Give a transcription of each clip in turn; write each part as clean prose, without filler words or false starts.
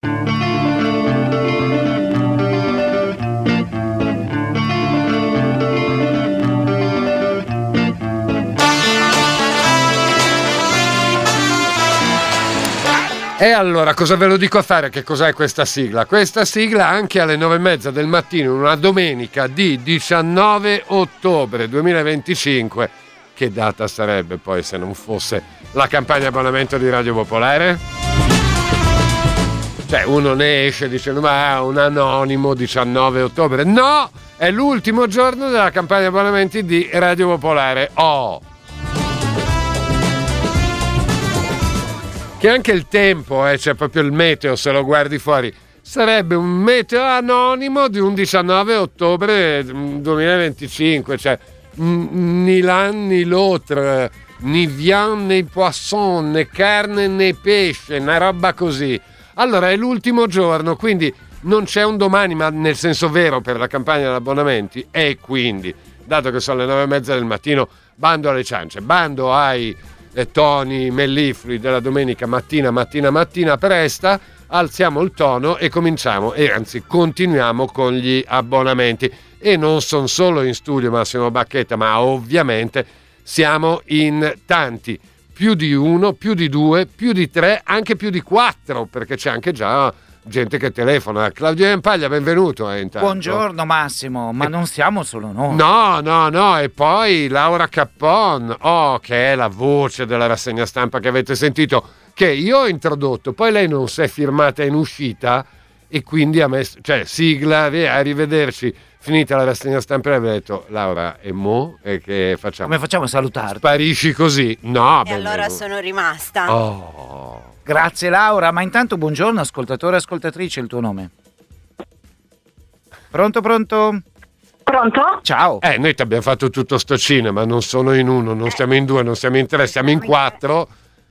E allora, cosa ve lo dico a fare? Che cos'è questa sigla? Questa sigla anche alle 9:30 del mattino, una domenica di 19 ottobre 2025. Che data sarebbe poi se non fosse la campagna abbonamento di Radio Popolare? Cioè, uno ne esce dicendo, ma è un anonimo 19 ottobre. No! È l'ultimo giorno della campagna abbonamenti di Radio Popolare. Che anche il tempo, c'è proprio il meteo, se lo guardi fuori, sarebbe un meteo anonimo di un 19 ottobre 2025, cioè ni l'un ni l'autre, ni viande ni poisson, né carne né pesce, una roba così. Allora è l'ultimo giorno, quindi non c'è un domani, ma nel senso vero per la campagna di abbonamenti, e quindi, dato che sono le 9:30 del mattino, bando alle ciance, bando ai toni melliflui della domenica mattina presta, alziamo il tono e cominciamo, e anzi continuiamo con gli abbonamenti. E non sono solo in studio Massimo Bacchetta, ma ovviamente siamo in tanti, più di uno, più di due, più di tre, anche più di quattro, perché c'è anche già gente che telefona. Claudio Iampaglia, benvenuto. Intanto. Buongiorno Massimo, ma non siamo solo noi. No, e poi Laura Cappon, che è la voce della rassegna stampa che avete sentito, che io ho introdotto, poi lei non si è firmata in uscita e quindi ha messo, cioè sigla, arrivederci, finita la rassegna stampa, e aveva detto, Laura, e mo? E che facciamo? Come facciamo a salutarti? Sparisci così? No, e allora sono rimasta. Grazie Laura, ma intanto buongiorno ascoltatore e ascoltatrice, il tuo nome? Pronto? Pronto? Ciao. Noi ti abbiamo fatto tutto sto cinema, non sono in uno, non siamo in due, non siamo in tre, siamo in quattro.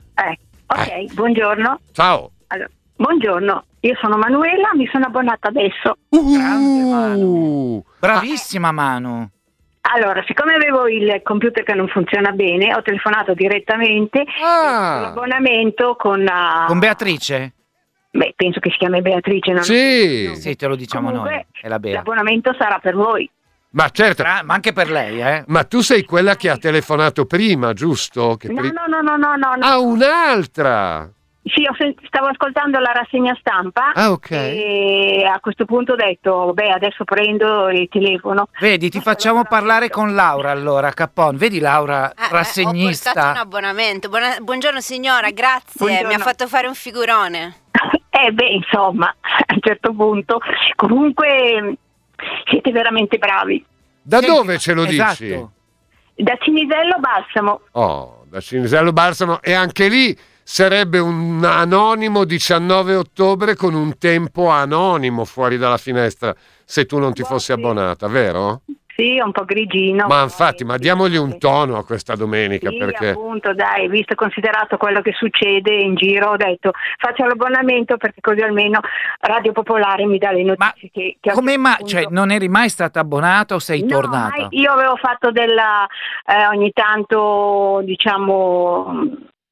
Ok, buongiorno. Ciao. Allora, buongiorno, io sono Manuela, mi sono abbonata adesso. Grande Manu. Bravissima Manu. Allora, siccome avevo il computer che non funziona bene, ho telefonato direttamente l'abbonamento con Beatrice? Beh, penso che si chiami Beatrice, non? Sì, te lo diciamo. Comunque, noi. È la Bea. L'abbonamento sarà per voi. Ma certo. Ma anche per lei, Ma tu sei quella che ha telefonato prima, giusto? No. Ah, un'altra! Sì, stavo ascoltando la rassegna stampa. Ok. E a questo punto ho detto, adesso prendo il telefono. Vedi, ti facciamo parlare con Laura allora, Cappon. Vedi Laura, rassegnista. Ho portato un abbonamento. Buongiorno signora, grazie. Buongiorno. Mi ha fatto fare un figurone. Insomma, a un certo punto. Comunque, siete veramente bravi. Da dove ce lo dici? Da Cinisello Balsamo. Da Cinisello Balsamo. E anche lì sarebbe un anonimo 19 ottobre con un tempo anonimo fuori dalla finestra, se tu non ti fossi abbonata, vero? Sì, è un po' grigino. Ma infatti, ma diamogli un tono a questa domenica, sì, perché appunto, dai, visto e considerato quello che succede in giro, ho detto faccio l'abbonamento perché così almeno Radio Popolare mi dà le notizie. Ma come mai? Cioè, non eri mai stata abbonata o sei tornata? Io avevo fatto ogni tanto, diciamo,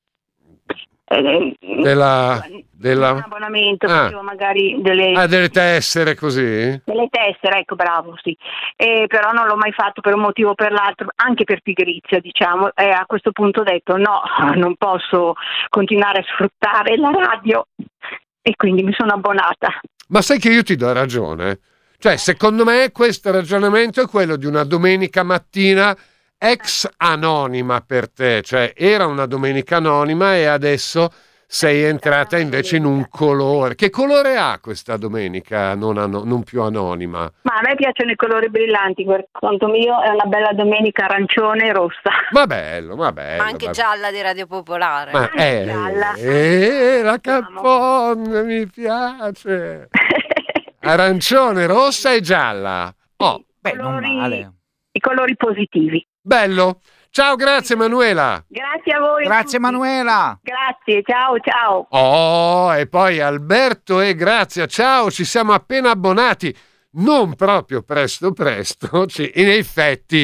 un abbonamento, magari delle tessere così? Delle tessere, ecco, bravo, sì. Però non l'ho mai fatto per un motivo o per l'altro, anche per pigrizia, diciamo. A questo punto ho detto no, non posso continuare a sfruttare la radio, e quindi mi sono abbonata. Ma sai che io ti do ragione? Cioè, secondo me questo ragionamento è quello di una domenica mattina ex anonima per te, cioè era una domenica anonima e adesso sei entrata invece in un colore. Che colore ha questa domenica non più anonima? Ma a me piacciono i colori brillanti, per conto mio è una bella domenica arancione e rossa. Ma bello. Ma anche gialla di Radio Popolare. Ma gialla. La Cappon mi piace. Arancione, rossa e gialla. Non male. I colori positivi. Bello. Ciao, grazie Manuela. Grazie a voi. Grazie Manuela. Grazie, ciao. E poi Alberto e Grazia, ciao, ci siamo appena abbonati. Non proprio presto, in effetti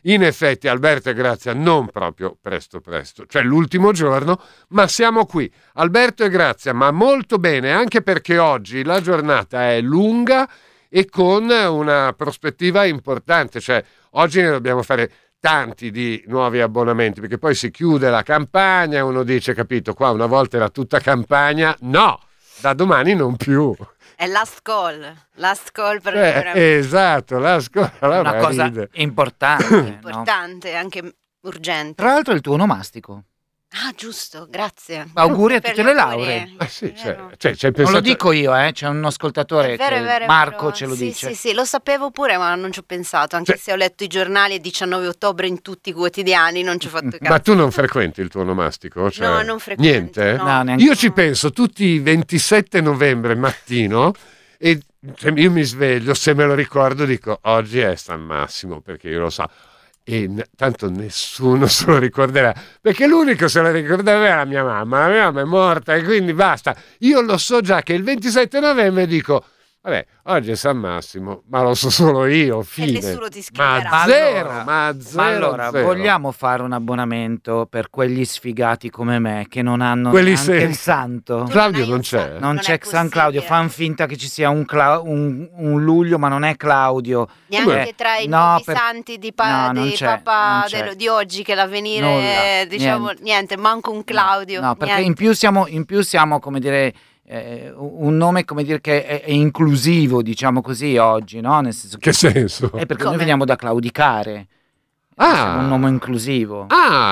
in effetti Alberto e Grazia non proprio presto, cioè l'ultimo giorno, ma siamo qui. Alberto e Grazia, ma molto bene, anche perché oggi la giornata è lunga e con una prospettiva importante, cioè oggi ne dobbiamo fare tanti di nuovi abbonamenti, perché poi si chiude la campagna e uno dice, capito, qua una volta era tutta campagna, no, da domani non più. È last call per esatto, last call. Allora una cosa importante, importante, no? Anche urgente. Tra l'altro è il tuo onomastico. Ah, giusto, grazie. Auguri a tutte le lauree. Sì, c'hai pensato... Non lo dico io, c'è un ascoltatore, Marco ce lo dice. Sì, lo sapevo pure, ma non ci ho pensato, anche se ho letto i giornali il 19 ottobre in tutti i quotidiani, non ci ho fatto caso. Ma tu non frequenti il tuo onomastico? Cioè, no, non frequento. Niente? No, io ci penso tutti i 27 novembre mattino e io mi sveglio, se me lo ricordo dico, oggi è San Massimo, perché io lo so. E tanto nessuno se lo ricorderà, perché l'unico se lo ricorderà è la mia mamma è morta e quindi basta. Io lo so già che il 27 novembre dico, vabbè, oggi è San Massimo, ma lo so solo io, fine. E nessuno ti scriverà. Ma allora, vogliamo fare un abbonamento per quegli sfigati come me che non hanno quelli neanche il santo? Claudio non c'è. Non c'è San Claudio, fan finta che ci sia un luglio, ma non è Claudio. Neanche tra i nuovi santi di Papa di oggi, che l'avvenire, diciamo, niente, manco un Claudio. No, perché in più siamo, come dire, un nome, come dire, che è inclusivo, diciamo così, oggi, no? Nel senso che senso? È perché noi veniamo da claudicare. Siamo un nome inclusivo.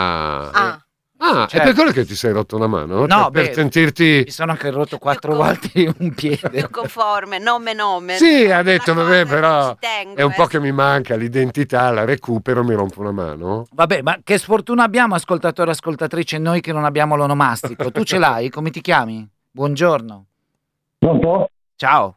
È per quello che ti sei rotto una mano? No, per sentirti... Mi sono anche rotto 4 volte un piede. Più conforme, nome. Sì, ha detto, vabbè, però è un po' che mi manca l'identità, la recupero, mi rompo una mano. Vabbè, ma che sfortuna abbiamo, ascoltatore e ascoltatrice, noi che non abbiamo l'onomastico. Tu ce l'hai? Come ti chiami? Buongiorno. Pronto? Ciao.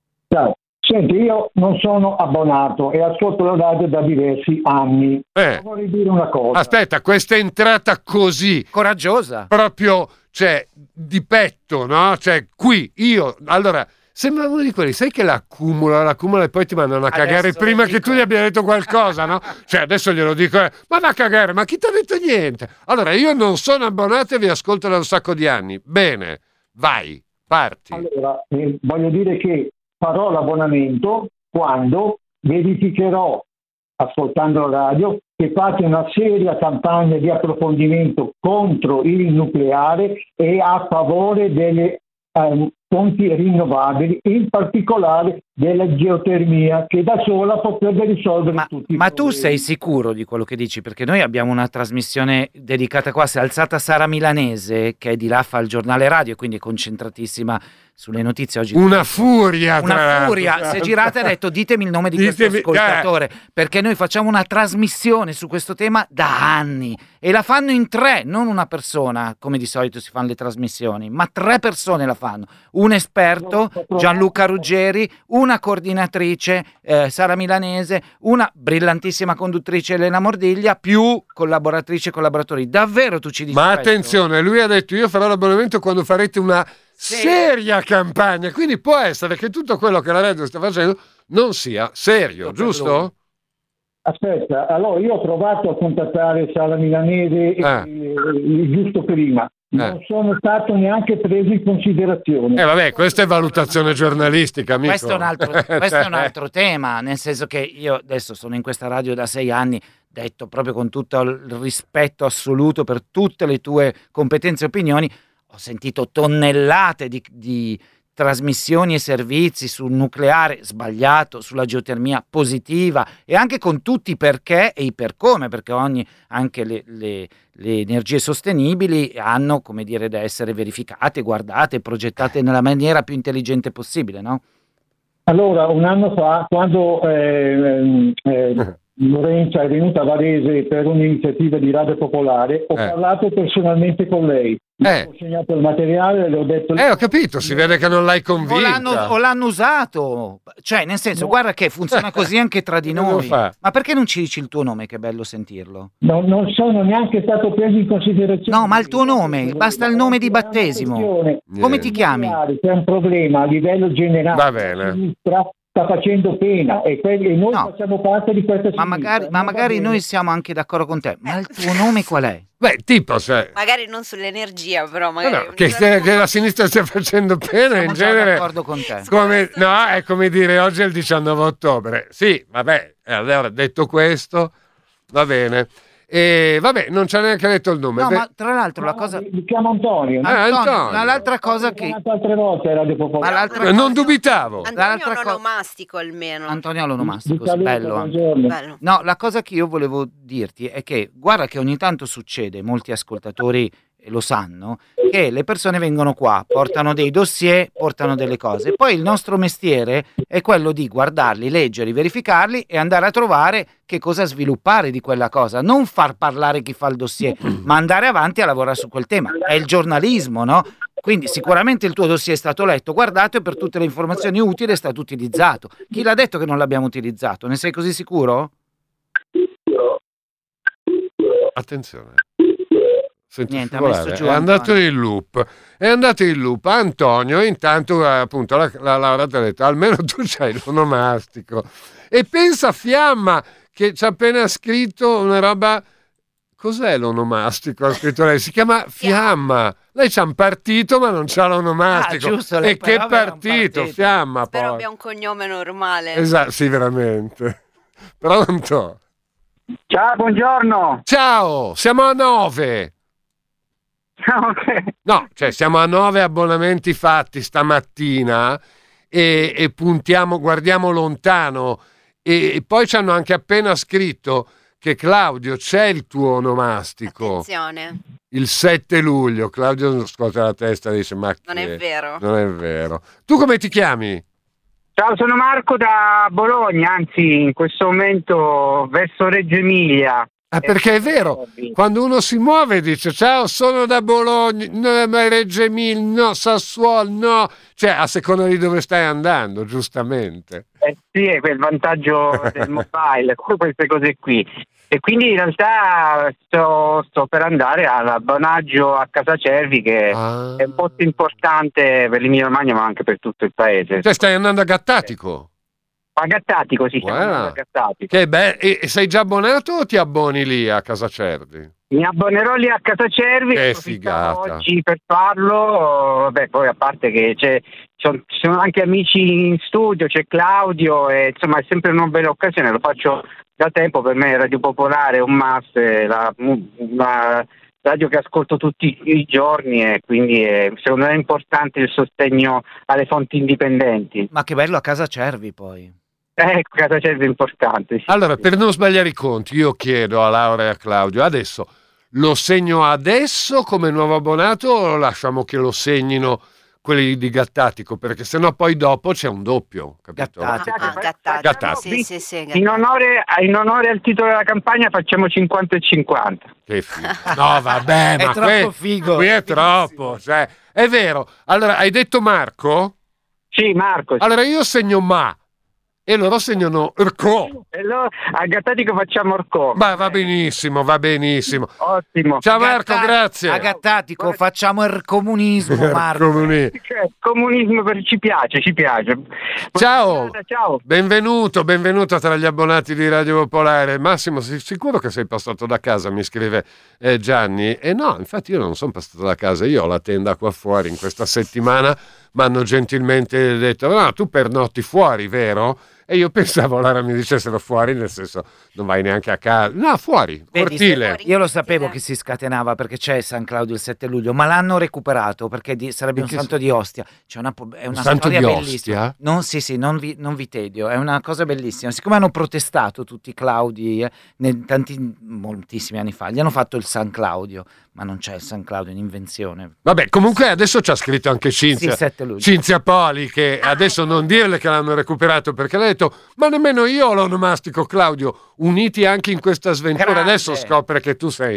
Senti, io non sono abbonato e ascolto la radio da diversi anni. Vorrei dire una cosa. Aspetta, questa entrata così coraggiosa, proprio, cioè, di petto, no? Cioè, qui, io, allora, sembra uno di quelli, sai che l'accumula e poi ti mandano a cagare adesso prima che tu gli abbia detto qualcosa, no? Cioè, adesso glielo dico, ma va a cagare, ma chi ti ha detto niente? Allora, io non sono abbonato e vi ascolto da un sacco di anni. Bene, vai, parti. Allora, voglio dire che farò l'abbonamento quando verificherò, ascoltando la radio, che fate una seria campagna di approfondimento contro il nucleare e a favore delle fonti rinnovabili, in particolare della geotermia, che da sola potrebbe risolvere tutti i problemi. Ma tu sei sicuro di quello che dici? Perché noi abbiamo una trasmissione dedicata qua, si è alzata Sara Milanese, che è di là, fa il giornale radio, quindi è concentratissima sulle notizie oggi. Una furia, si è girata e ha detto ditemi il nome di questo ascoltatore, perché noi facciamo una trasmissione su questo tema da anni e la fanno in 3, non una persona come di solito si fanno le trasmissioni, ma 3 persone la fanno, un esperto Gianluca Ruggeri, una coordinatrice Sara Milanese, una brillantissima conduttrice Elena Mordiglia, più collaboratrici e collaboratori. Davvero tu ci dici ma questo? attenzione, lui ha detto io farò l'abbonamento quando farete una seria campagna, quindi può essere che tutto quello che la radio sta facendo non sia serio, giusto? Aspetta, allora io ho provato a contattare Sara Milanese giusto prima, non sono stato neanche preso in considerazione. Vabbè, questa è valutazione giornalistica, amico. Questo è un altro tema, nel senso che io adesso sono in questa radio da 6 anni, detto proprio con tutto il rispetto assoluto per tutte le tue competenze e opinioni. Ho sentito tonnellate di trasmissioni e servizi sul nucleare sbagliato, sulla geotermia positiva, e anche con tutti i perché e i per come, perché anche le energie sostenibili hanno, come dire, da essere verificate, guardate, progettate nella maniera più intelligente possibile, no? Allora, un anno fa, quando Lorenza è venuta a Varese per un'iniziativa di Radio Popolare, ho parlato personalmente con lei. Ho segnato il materiale e le ho detto... ho capito, si vede che non l'hai convinta. O l'hanno usato. Cioè, nel senso, guarda che funziona così anche tra di noi. Ma perché non ci dici il tuo nome, che è bello sentirlo? Non sono neanche stato preso in considerazione. No, ma il tuo nome, basta il nome di battesimo. Come ti chiami? C'è un problema a livello generale. Va bene. sta facendo pena e noi facciamo parte di questa sinistra. Ma magari noi siamo anche d'accordo con te, ma il tuo nome qual è? Beh, tipo, magari non sull'energia, però magari che la sinistra stia facendo pena in genere. D'accordo con te. È come dire oggi è il 19 ottobre. Sì, vabbè, allora detto questo, va bene. E vabbè, non ci ha neanche detto il nome. No, ma tra l'altro la cosa... Mi chiamo Antonio. Antonio. L'altra cosa che... altre volte Radio Popolare. Non dubitavo. Antonio l'onomastico almeno. Antonio l'onomastico, bello. No, la cosa che io volevo dirti è che guarda che ogni tanto succede, molti ascoltatori lo sanno, che le persone vengono qua, portano dei dossier, portano delle cose, poi il nostro mestiere è quello di guardarli, leggerli, verificarli e andare a trovare che cosa sviluppare di quella cosa, non far parlare chi fa il dossier, ma andare avanti a lavorare su quel tema. È il giornalismo, no? Quindi sicuramente il tuo dossier è stato letto, guardato, e per tutte le informazioni utili è stato utilizzato. Chi l'ha detto che non l'abbiamo utilizzato? Ne sei così sicuro? Attenzione. Niente, ha messo giù, è andato in loop. Antonio intanto appunto la Laura ti ha detto almeno tu c'hai l'onomastico, e pensa a Fiamma che ci ha appena scritto una roba. Cos'è l'onomastico? Ha scritto lei, si chiama Fiamma. Lei c'ha un partito ma non c'ha l'onomastico. Giusto, e che partito? Fiamma. Spero poi abbia un cognome normale. Esatto, sì, veramente. Pronto? Ciao, buongiorno. Ciao, siamo a 9. Okay. No, cioè siamo a 9 abbonamenti fatti stamattina e puntiamo, guardiamo lontano, e poi ci hanno anche appena scritto che Claudio c'è il tuo onomastico. Attenzione. Il 7 luglio. Claudio scuote la testa e dice ma non è vero. Non è vero. Tu come ti chiami? Ciao, sono Marco da Bologna, anzi in questo momento verso Reggio Emilia. Perché è vero, quando uno si muove dice ciao, sono da Bologna, no, ma Reggio Emilia, no, Sassuolo, no, cioè a seconda di dove stai andando, giustamente. Sì, è quel vantaggio del mobile, queste cose qui. E quindi in realtà sto per andare all'abbonaggio a Casa Cervi, che è un posto importante per l'Emilia Romagna ma anche per tutto il paese. Cioè stai andando a Gattatico? A Gattatico, sì, stiamo andando a Gattatico. Che bello. E sei già abbonato o ti abboni lì a Casa Cervi? Mi abbonerò lì a Casa Cervi. Che figata. Oggi per farlo, vabbè, poi a parte che ci sono anche amici in studio, c'è Claudio, e insomma è sempre una bella occasione, lo faccio da tempo. Per me Radio Popolare è un must, la radio che ascolto tutti i giorni, e quindi secondo me è importante il sostegno alle fonti indipendenti. Ma che bello a Casa Cervi poi. Casa Cervi è importante. Sì. Allora, per non sbagliare i conti, io chiedo a Laura e a Claudio, adesso lo segno adesso come nuovo abbonato o lo lasciamo che lo segnino quelli di Gattatico? Perché sennò poi dopo c'è un doppio, capito? Gattatico. Sì, Gattatico. In onore al titolo della campagna facciamo 50 e 50. Che figo. No, vabbè, è ma troppo figo. Qui è troppo, cioè, è vero. Allora, hai detto Marco? Sì, Marco. Sì. Allora io segno Ma e loro segnano Orco. E a Gattatico facciamo Orco. Ma va benissimo, va benissimo. Ottimo. Ciao Marco, grazie. A Gattatico facciamo il comunismo, Marco. Comunismo ci piace. Ciao. Ciao. Benvenuto tra gli abbonati di Radio Popolare. Massimo, sei sicuro che sei passato da casa? Mi scrive Gianni. E no, infatti io non sono passato da casa, io ho la tenda qua fuori. In questa settimana mi hanno gentilmente detto no, tu pernotti fuori, vero? E io pensavo allora mi dicessero fuori, nel senso non vai neanche a casa, no, fuori, cortile. Io lo sapevo che si scatenava perché c'è San Claudio il 7 luglio, ma l'hanno recuperato perché sarebbe un santo di Ostia. È una storia bellissima. Non vi tedio, è una cosa bellissima. Siccome hanno protestato tutti i Claudi moltissimi anni fa, gli hanno fatto il San Claudio, ma non c'è il San Claudio, è un'invenzione. Vabbè, comunque adesso ci ha scritto anche Cinzia. Sì, 7 luglio. Cinzia Poli, che adesso non dirle che l'hanno recuperato perché lei ha detto ma nemmeno io ho l'onomastico, Claudio, uniti anche in questa sventura. Grande. Adesso scopre che tu sei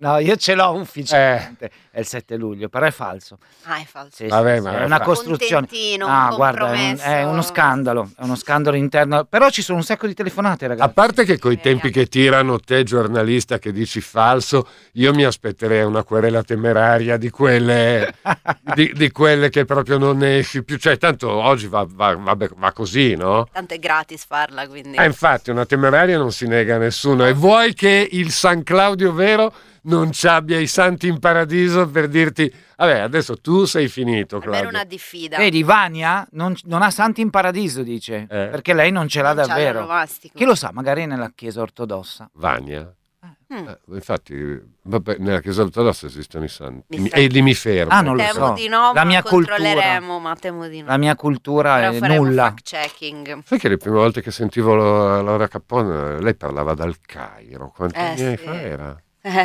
No, io ce l'ho ufficialmente, è il 7 luglio, però è falso. È falso. Sì, vabbè, ma è una costruzione. Guarda, è uno scandalo interno, però ci sono un sacco di telefonate, ragazzi. A parte che coi tempi che tirano te, giornalista, che dici falso, io mi aspetterei una querela temeraria di quelle di quelle che proprio non ne esci più, cioè tanto oggi va così, no? Tanto è gratis farla, quindi. Infatti una temeraria non si nega a nessuno, e vuoi che il San Claudio vero non ci abbia i santi in paradiso per dirti vabbè adesso tu sei finito, Claudio. Almeno una diffida. Vedi, Vania non ha santi in paradiso, dice, perché lei non ce l'ha davvero. Chi lo sa, magari nella chiesa ortodossa. Vania? Infatti vabbè, nella chiesa ortodossa esistono i santi e lì mi fermo. Non lo so. Di no, la mia cultura, ma temo di no. La mia cultura è nulla. Sai che le prime volte che sentivo Laura Cappon lei parlava dal Cairo, quanti anni fa era?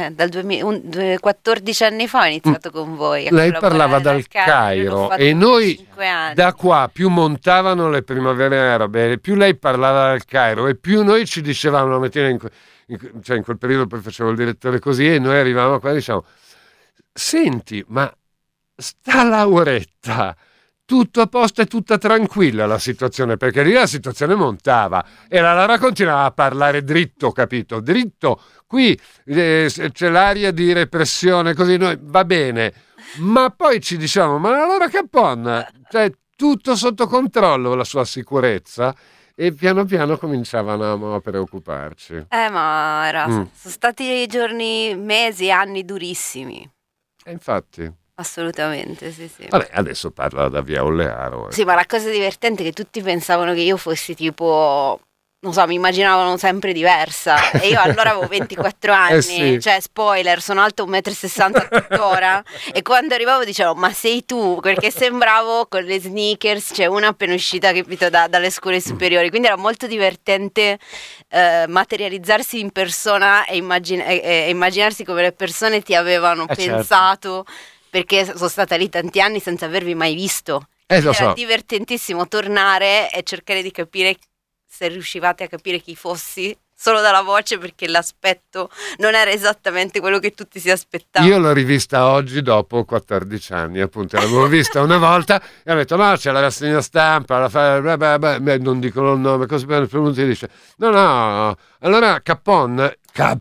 Dal 14 anni fa ho iniziato con voi. Lei parlava dal Cairo e noi da qua più montavano le primavere arabe, più lei parlava dal Cairo e più noi ci dicevamo la mattina in quel periodo poi facevo il direttore così, e noi arrivavamo qua e diciamo senti, ma sta Lauretta tutto a posto, è tutta tranquilla la situazione, perché lì la situazione montava e la Laura continuava a parlare dritto, capito? Dritto, qui c'è l'aria di repressione, così noi va bene, ma poi ci diciamo ma la Laura Cappon, cioè tutto sotto controllo, la sua sicurezza. E piano piano cominciavano a preoccuparci. Ma sono stati giorni, mesi, anni durissimi. E infatti. Assolutamente, sì. Vabbè, adesso parla da Via Ollearo. Sì, ma la cosa divertente è che tutti pensavano che io fossi tipo, non so, mi immaginavano sempre diversa. E io allora avevo 24 anni, sì. Cioè, spoiler, sono alta 1,60 m tuttora. E quando arrivavo dicevo, ma sei tu? Perché sembravo con le sneakers, cioè una appena uscita, capito, dalle scuole superiori. Quindi era molto divertente materializzarsi in persona e immaginarsi come le persone ti avevano pensato. Certo. Perché sono stata lì tanti anni senza avervi mai visto. Era divertentissimo tornare e cercare di capire se riuscivate a capire chi fossi solo dalla voce, perché l'aspetto non era esattamente quello che tutti si aspettavano. Io l'ho rivista oggi dopo 14 anni, appunto, l'avevo vista una volta e ho detto no, c'è la rassegna stampa, non dicono il nome, così per venuto e dice no, allora Cappon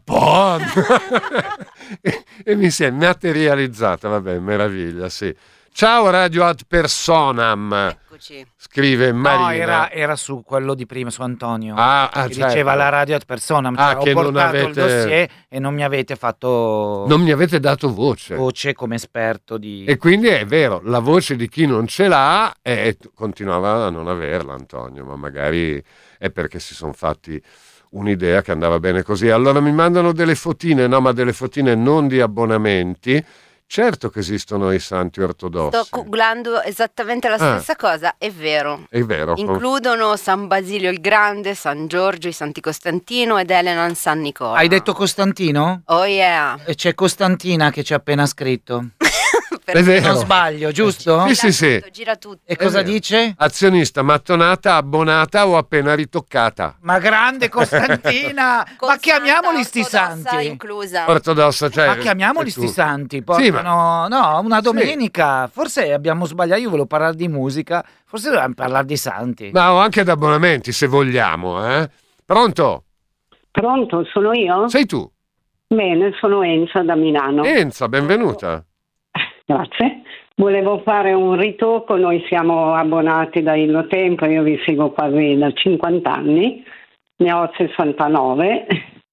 e mi si è materializzata, vabbè, meraviglia, sì. Ciao Radio ad personam. Eccoci. Scrive Marina. No, era su quello di prima, su Antonio. Certo. Diceva la Radio ad personam. Ho portato il dossier e non mi avete fatto. Non mi avete dato voce. Voce come esperto di. E quindi è vero, la voce di chi non ce l'ha e continuava a non averla, Antonio, ma magari è perché si sono fatti un'idea che andava bene così. Allora mi mandano delle fotine, no, ma delle fotine non di abbonamenti. Certo che esistono i santi ortodossi. Sto googlando esattamente la stessa cosa, è vero. È vero. Includono San Basilio il Grande, San Giorgio, i Santi Costantino ed Elena San Nicola. Hai detto Costantino? Oh yeah. E c'è Costantina che ci ha appena scritto. È vero. Non sbaglio, giusto? Sì. Gira tutto. E cosa dice? Azionista mattonata, abbonata o appena ritoccata. Ma grande Costantina! Ma chiamiamoli sti santi. Inclusa. Ortodossa, cioè. Ma chiamiamoli sti santi. Portano, no, una domenica. Forse abbiamo sbagliato, io volevo parlare di musica. Forse dobbiamo parlare di santi. Ma o anche di abbonamenti, se vogliamo, Pronto? Pronto, sono io? Sei tu. Bene, sono Enza da Milano. Enza, benvenuta. Grazie. Volevo fare un ritocco, noi siamo abbonati da Illo Tempo, io vi seguo quasi da 50 anni, ne ho 69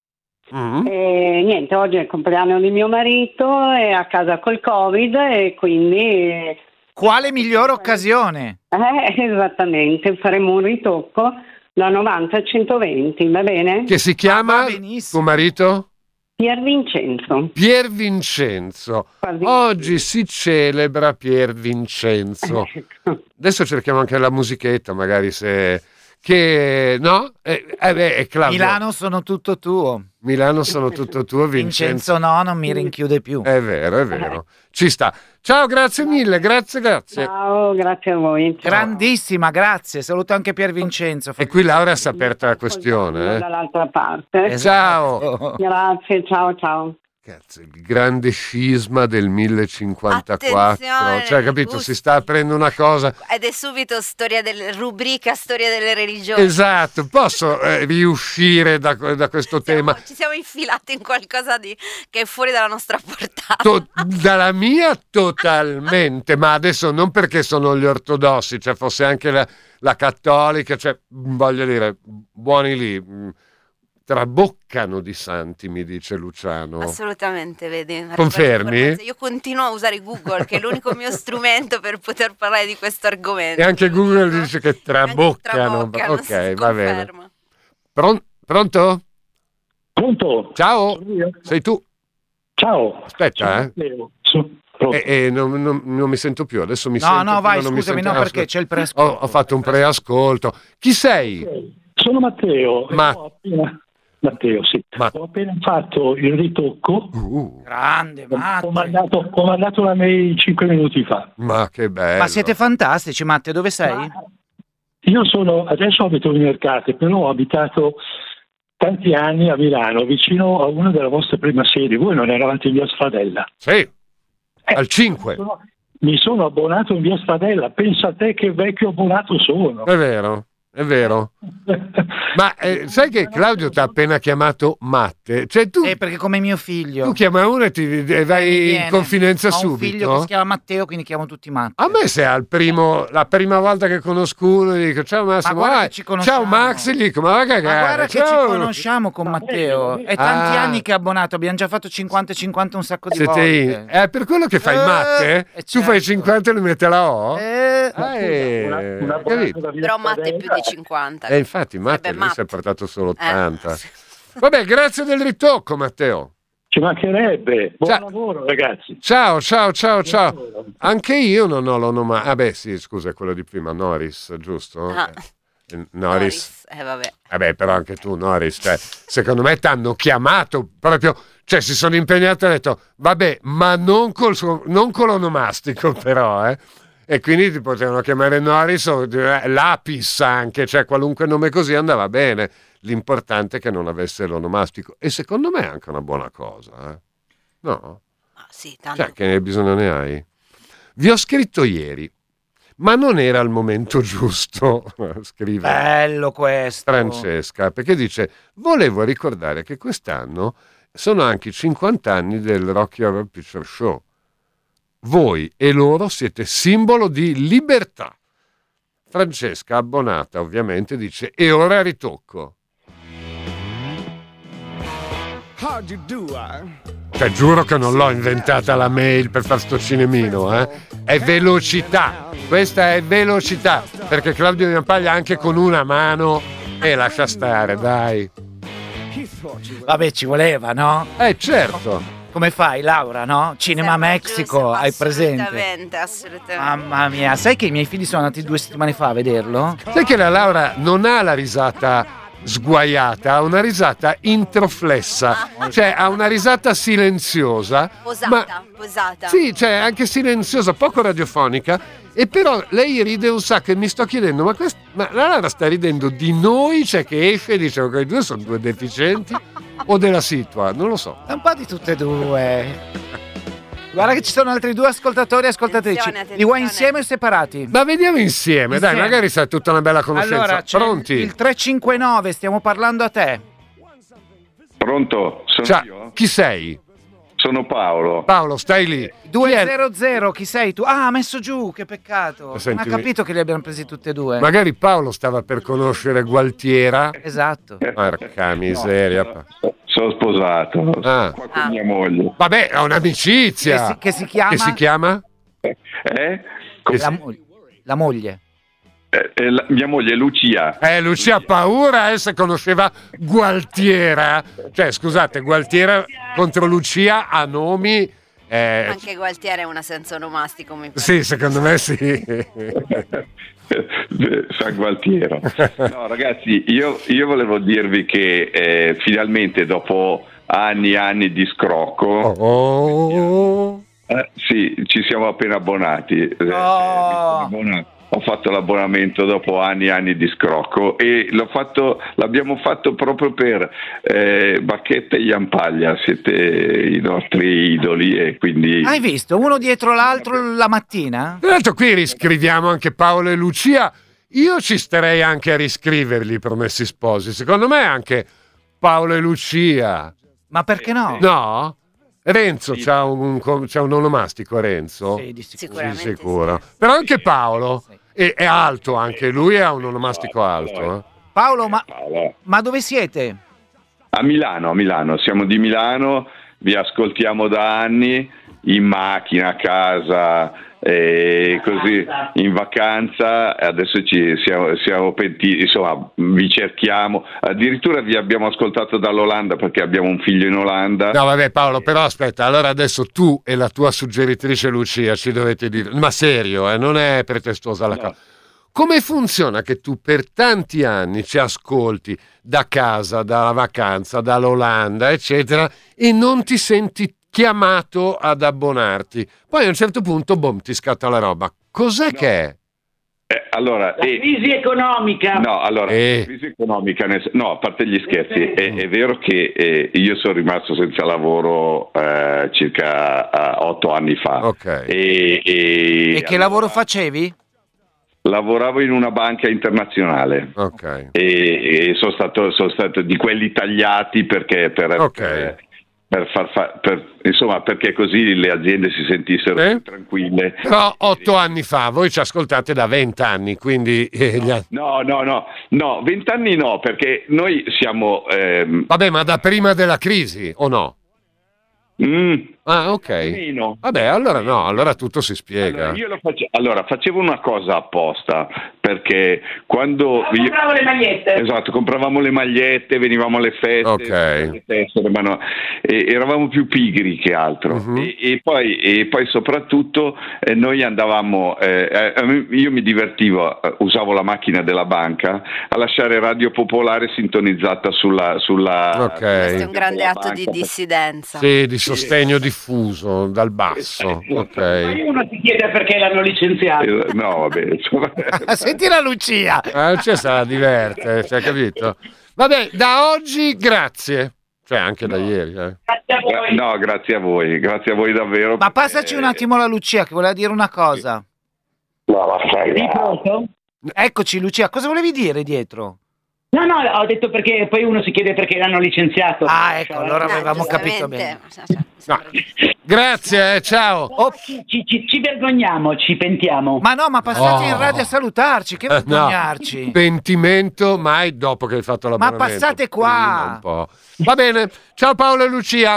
e niente, oggi è il compleanno di mio marito, è a casa col Covid e quindi... Quale migliore occasione? Esattamente, faremo un ritocco da 90 a 120, va bene? Che si chiama tuo marito? Pier Vincenzo. Oggi si celebra Pier Vincenzo. Adesso cerchiamo anche la musichetta, magari se... Che no? È Claudio. Milano sono tutto tuo. Vincenzo no, non mi rinchiude più. È vero. Ci sta. Ciao, grazie mille, grazie. Ciao, grazie a voi. Ciao. Grandissima, grazie. Saluto anche Pier Vincenzo. E qui Laura si è aperta la questione. Dall'altra parte. Ciao. Grazie, ciao. Cazzo, il grande scisma del 1054, Attenzione, cioè, capito, si sta aprendo una cosa. Ed è subito rubrica storia delle religioni. Esatto, posso riuscire da questo tema? Ci siamo infilati in qualcosa che è fuori dalla nostra portata. Dalla mia totalmente, ma adesso non perché sono gli ortodossi, cioè fosse anche la cattolica, cioè voglio dire, buoni lì. Traboccano di santi, mi dice Luciano. Assolutamente, vedi. Confermi? Io continuo a usare Google, che è l'unico mio strumento per poter parlare di questo argomento. E anche Google dice che traboccano. Ok, va bene. Pronto? Pronto? Ciao, sei tu? Ciao. Aspetta, non mi sento più, adesso mi sento. No, vai, non mi scusami, sento- perché c'è il preascolto. Ho fatto un preascolto. Chi sei? Sono Matteo. Matteo, sì. Ma- Ho appena fatto il ritocco. Grande, Matte. Ho mandato la mail 5 minuti fa. Ma che bello. Ma siete fantastici, Matte, dove sei? Io adesso abito in Mercate, però ho abitato tanti anni a Milano, vicino a una delle vostre prime sedi. Voi non eravate in via Sfradella? Sì, al 5. Mi sono abbonato in via Sfradella. Pensa a te che vecchio abbonato sono. È vero. Ma sai che Claudio ti ha appena chiamato Matte? Cioè tu Perché come mio figlio. Tu chiama uno e ti vai in confidenza Ho un figlio che subito? si chiama Matteo, quindi chiamo tutti Matte. A me se la prima volta che conosco uno gli dico ciao Massimo, guarda che ci conosciamo. ciao Max, gli dico ma va a cagare. Ma guarda che ciao. ci conosciamo con Matteo. È tanti anni che è abbonato, abbiamo già fatto 50-50 un sacco di volte. È per quello che fai Matte? Tu certo. fai 50 e lui mette la O? Una capito? da via Però Matte è Sfradella. più di 50. Infatti Matte lui si è portato solo 80. Sì. Vabbè, grazie del ritocco Matteo. Ci mancherebbe. Buon Ciao. lavoro, ragazzi. Ciao. Anche io non ho l'onomastico. Ah beh sì, scusa, è quello di prima, Norris, giusto? Norris. Vabbè. Vabbè, però anche tu, Norris, cioè, secondo me ti hanno chiamato proprio, cioè si sono impegnati e hanno detto, vabbè, ma non con l'onomastico però, E quindi ti potevano chiamare Norris o Lapis anche, cioè qualunque nome così andava bene. L'importante è che non avesse l'onomastico. E secondo me è anche una buona cosa, No? Sì, tanto. Cioè, che bisogno ne hai? Vi ho scritto ieri, ma non era il momento giusto, scrive Bello questo. Francesca, perché dice, volevo ricordare che quest'anno sono anche i 50 anni del Rocky Horror Picture Show. Voi e loro siete simbolo di libertà. Francesca, abbonata ovviamente, dice, e ora ritocco. Cioè, giuro che non l'ho inventata la mail per far sto cinemino, È velocità, questa è velocità, perché Claudio mi appaglia anche con una mano e lascia stare, dai. Vabbè, ci voleva, no? Certo. Come fai, Laura, no? Cinema Mexico, hai presente? Assolutamente. Mamma mia, sai che i miei figli sono andati 2 settimane fa a vederlo? Sai che la Laura non ha la risata sguaiata, ha una risata introflessa, cioè ha una risata silenziosa, Posata. Sì, cioè anche silenziosa, poco radiofonica, e però lei ride un sacco e mi sto chiedendo, ma la Laura sta ridendo di noi, cioè che esce e dice che i due sono due deficienti o della situa, non lo so. È un po' di tutte e due. Guarda che ci sono altri 2 ascoltatori e ascoltatrici. Attenzione. Li vuoi insieme o separati? Ma vediamo insieme, dai, magari sai tutta una bella conoscenza. Allora, c'è Pronti? il 359, stiamo parlando a te. Pronto? Sono Ciao, io? chi sei? Sono Paolo. Paolo, stai lì. Chi è? 200, chi sei tu? Ah, ha messo giù, che peccato. Senti, Non ha capito che li abbiamo presi tutti e 2. Magari Paolo stava per conoscere Gualtiera. Esatto. Porca miseria. Sono sposato. Ah. Qua con mia moglie. Vabbè, è un'amicizia. Che si chiama? Che si chiama? La moglie. Mia moglie è Lucia. Lucia ha paura, se conosceva Gualtiera. Cioè, scusate, Gualtiera contro Lucia ha nomi. Anche Gualtiera è una senza onomastico, mi pare. Sì, secondo me sì. San Gualtiero. No, ragazzi, io volevo dirvi che finalmente dopo anni e anni di scrocco, sì, ci siamo appena abbonati. ho fatto l'abbonamento dopo anni e anni di scrocco, e l'abbiamo fatto proprio per Bacchetta e Jampaglia, siete i nostri idoli, e quindi... Hai visto? Uno dietro l'altro la mattina? Tra l'altro qui riscriviamo anche Paolo e Lucia. Io ci starei anche a riscriverli i Promessi Sposi. Secondo me anche Paolo e Lucia. Ma perché no? No? Renzo c'ha un onomastico, Renzo? Sì, di sicuro. Sicuramente Di sicuro. Però anche Paolo Sì. è alto, anche lui ha un onomastico alto. Paolo, Paolo. ma dove siete? A Milano, siamo di Milano, vi ascoltiamo da anni, in macchina, a casa, così, in vacanza. Adesso siamo pentiti, insomma, vi cerchiamo, addirittura vi abbiamo ascoltato dall'Olanda perché abbiamo un figlio in Olanda. No, vabbè, Paolo, però aspetta, allora adesso tu e la tua suggeritrice Lucia ci dovete dire, ma serio, non è pretestuosa la No. cosa. Come funziona che tu per tanti anni ci ascolti da casa, dalla vacanza, dall'Olanda, eccetera, e non ti senti chiamato ad abbonarti? Poi a un certo punto, boom, ti scatta la roba. Cos'è che è? Allora, La crisi economica. no, allora, la crisi economica, no, a parte gli scherzi, è vero che io sono rimasto senza lavoro circa 8 anni fa. Ok. E che lavoro facevi? Lavoravo in una banca internazionale. Ok. E sono stato di quelli tagliati perché insomma, perché così le aziende si sentissero più tranquille. Però 8 anni fa, voi ci ascoltate da 20 anni, quindi... No, 20 anni no, perché noi siamo... Vabbè, ma da prima della crisi, o no? Ah, ok. meno. Vabbè, allora no, allora tutto si spiega. Allora, io facevo una cosa apposta, perché quando compravo le magliette. Esatto, compravamo le magliette, venivamo alle feste, Ok. le tessere, ma no, eravamo più pigri che altro. E poi soprattutto noi andavamo, io mi divertivo, usavo la macchina della banca a lasciare Radio Popolare sintonizzata sulla Ok. Questo è un grande della atto di banca. dissidenza. Sì, di sostegno diffuso dal basso. Ma Ok. uno si chiede perché l'hanno licenziato. No, vabbè, insomma. Senti la Lucia. C'è sarà diverte, cioè, capito? Vabbè, da oggi grazie. Cioè, anche da ieri. Grazie a voi. No, grazie a voi davvero. Ma passaci un attimo la Lucia che voleva dire una cosa. Di pronto? Eccoci Lucia, cosa volevi dire dietro? No, ho detto perché poi uno si chiede perché l'hanno licenziato. Ah, ecco, allora avevamo capito giustamente. bene. No. Grazie, ciao. Oh, Ci vergogniamo, ci pentiamo. ma no, ma passate in radio a salutarci, che No, vergognarci. pentimento mai dopo che hai fatto l'abbonamento. passate qua. Prima un po'. Va bene, ciao Paolo e Lucia.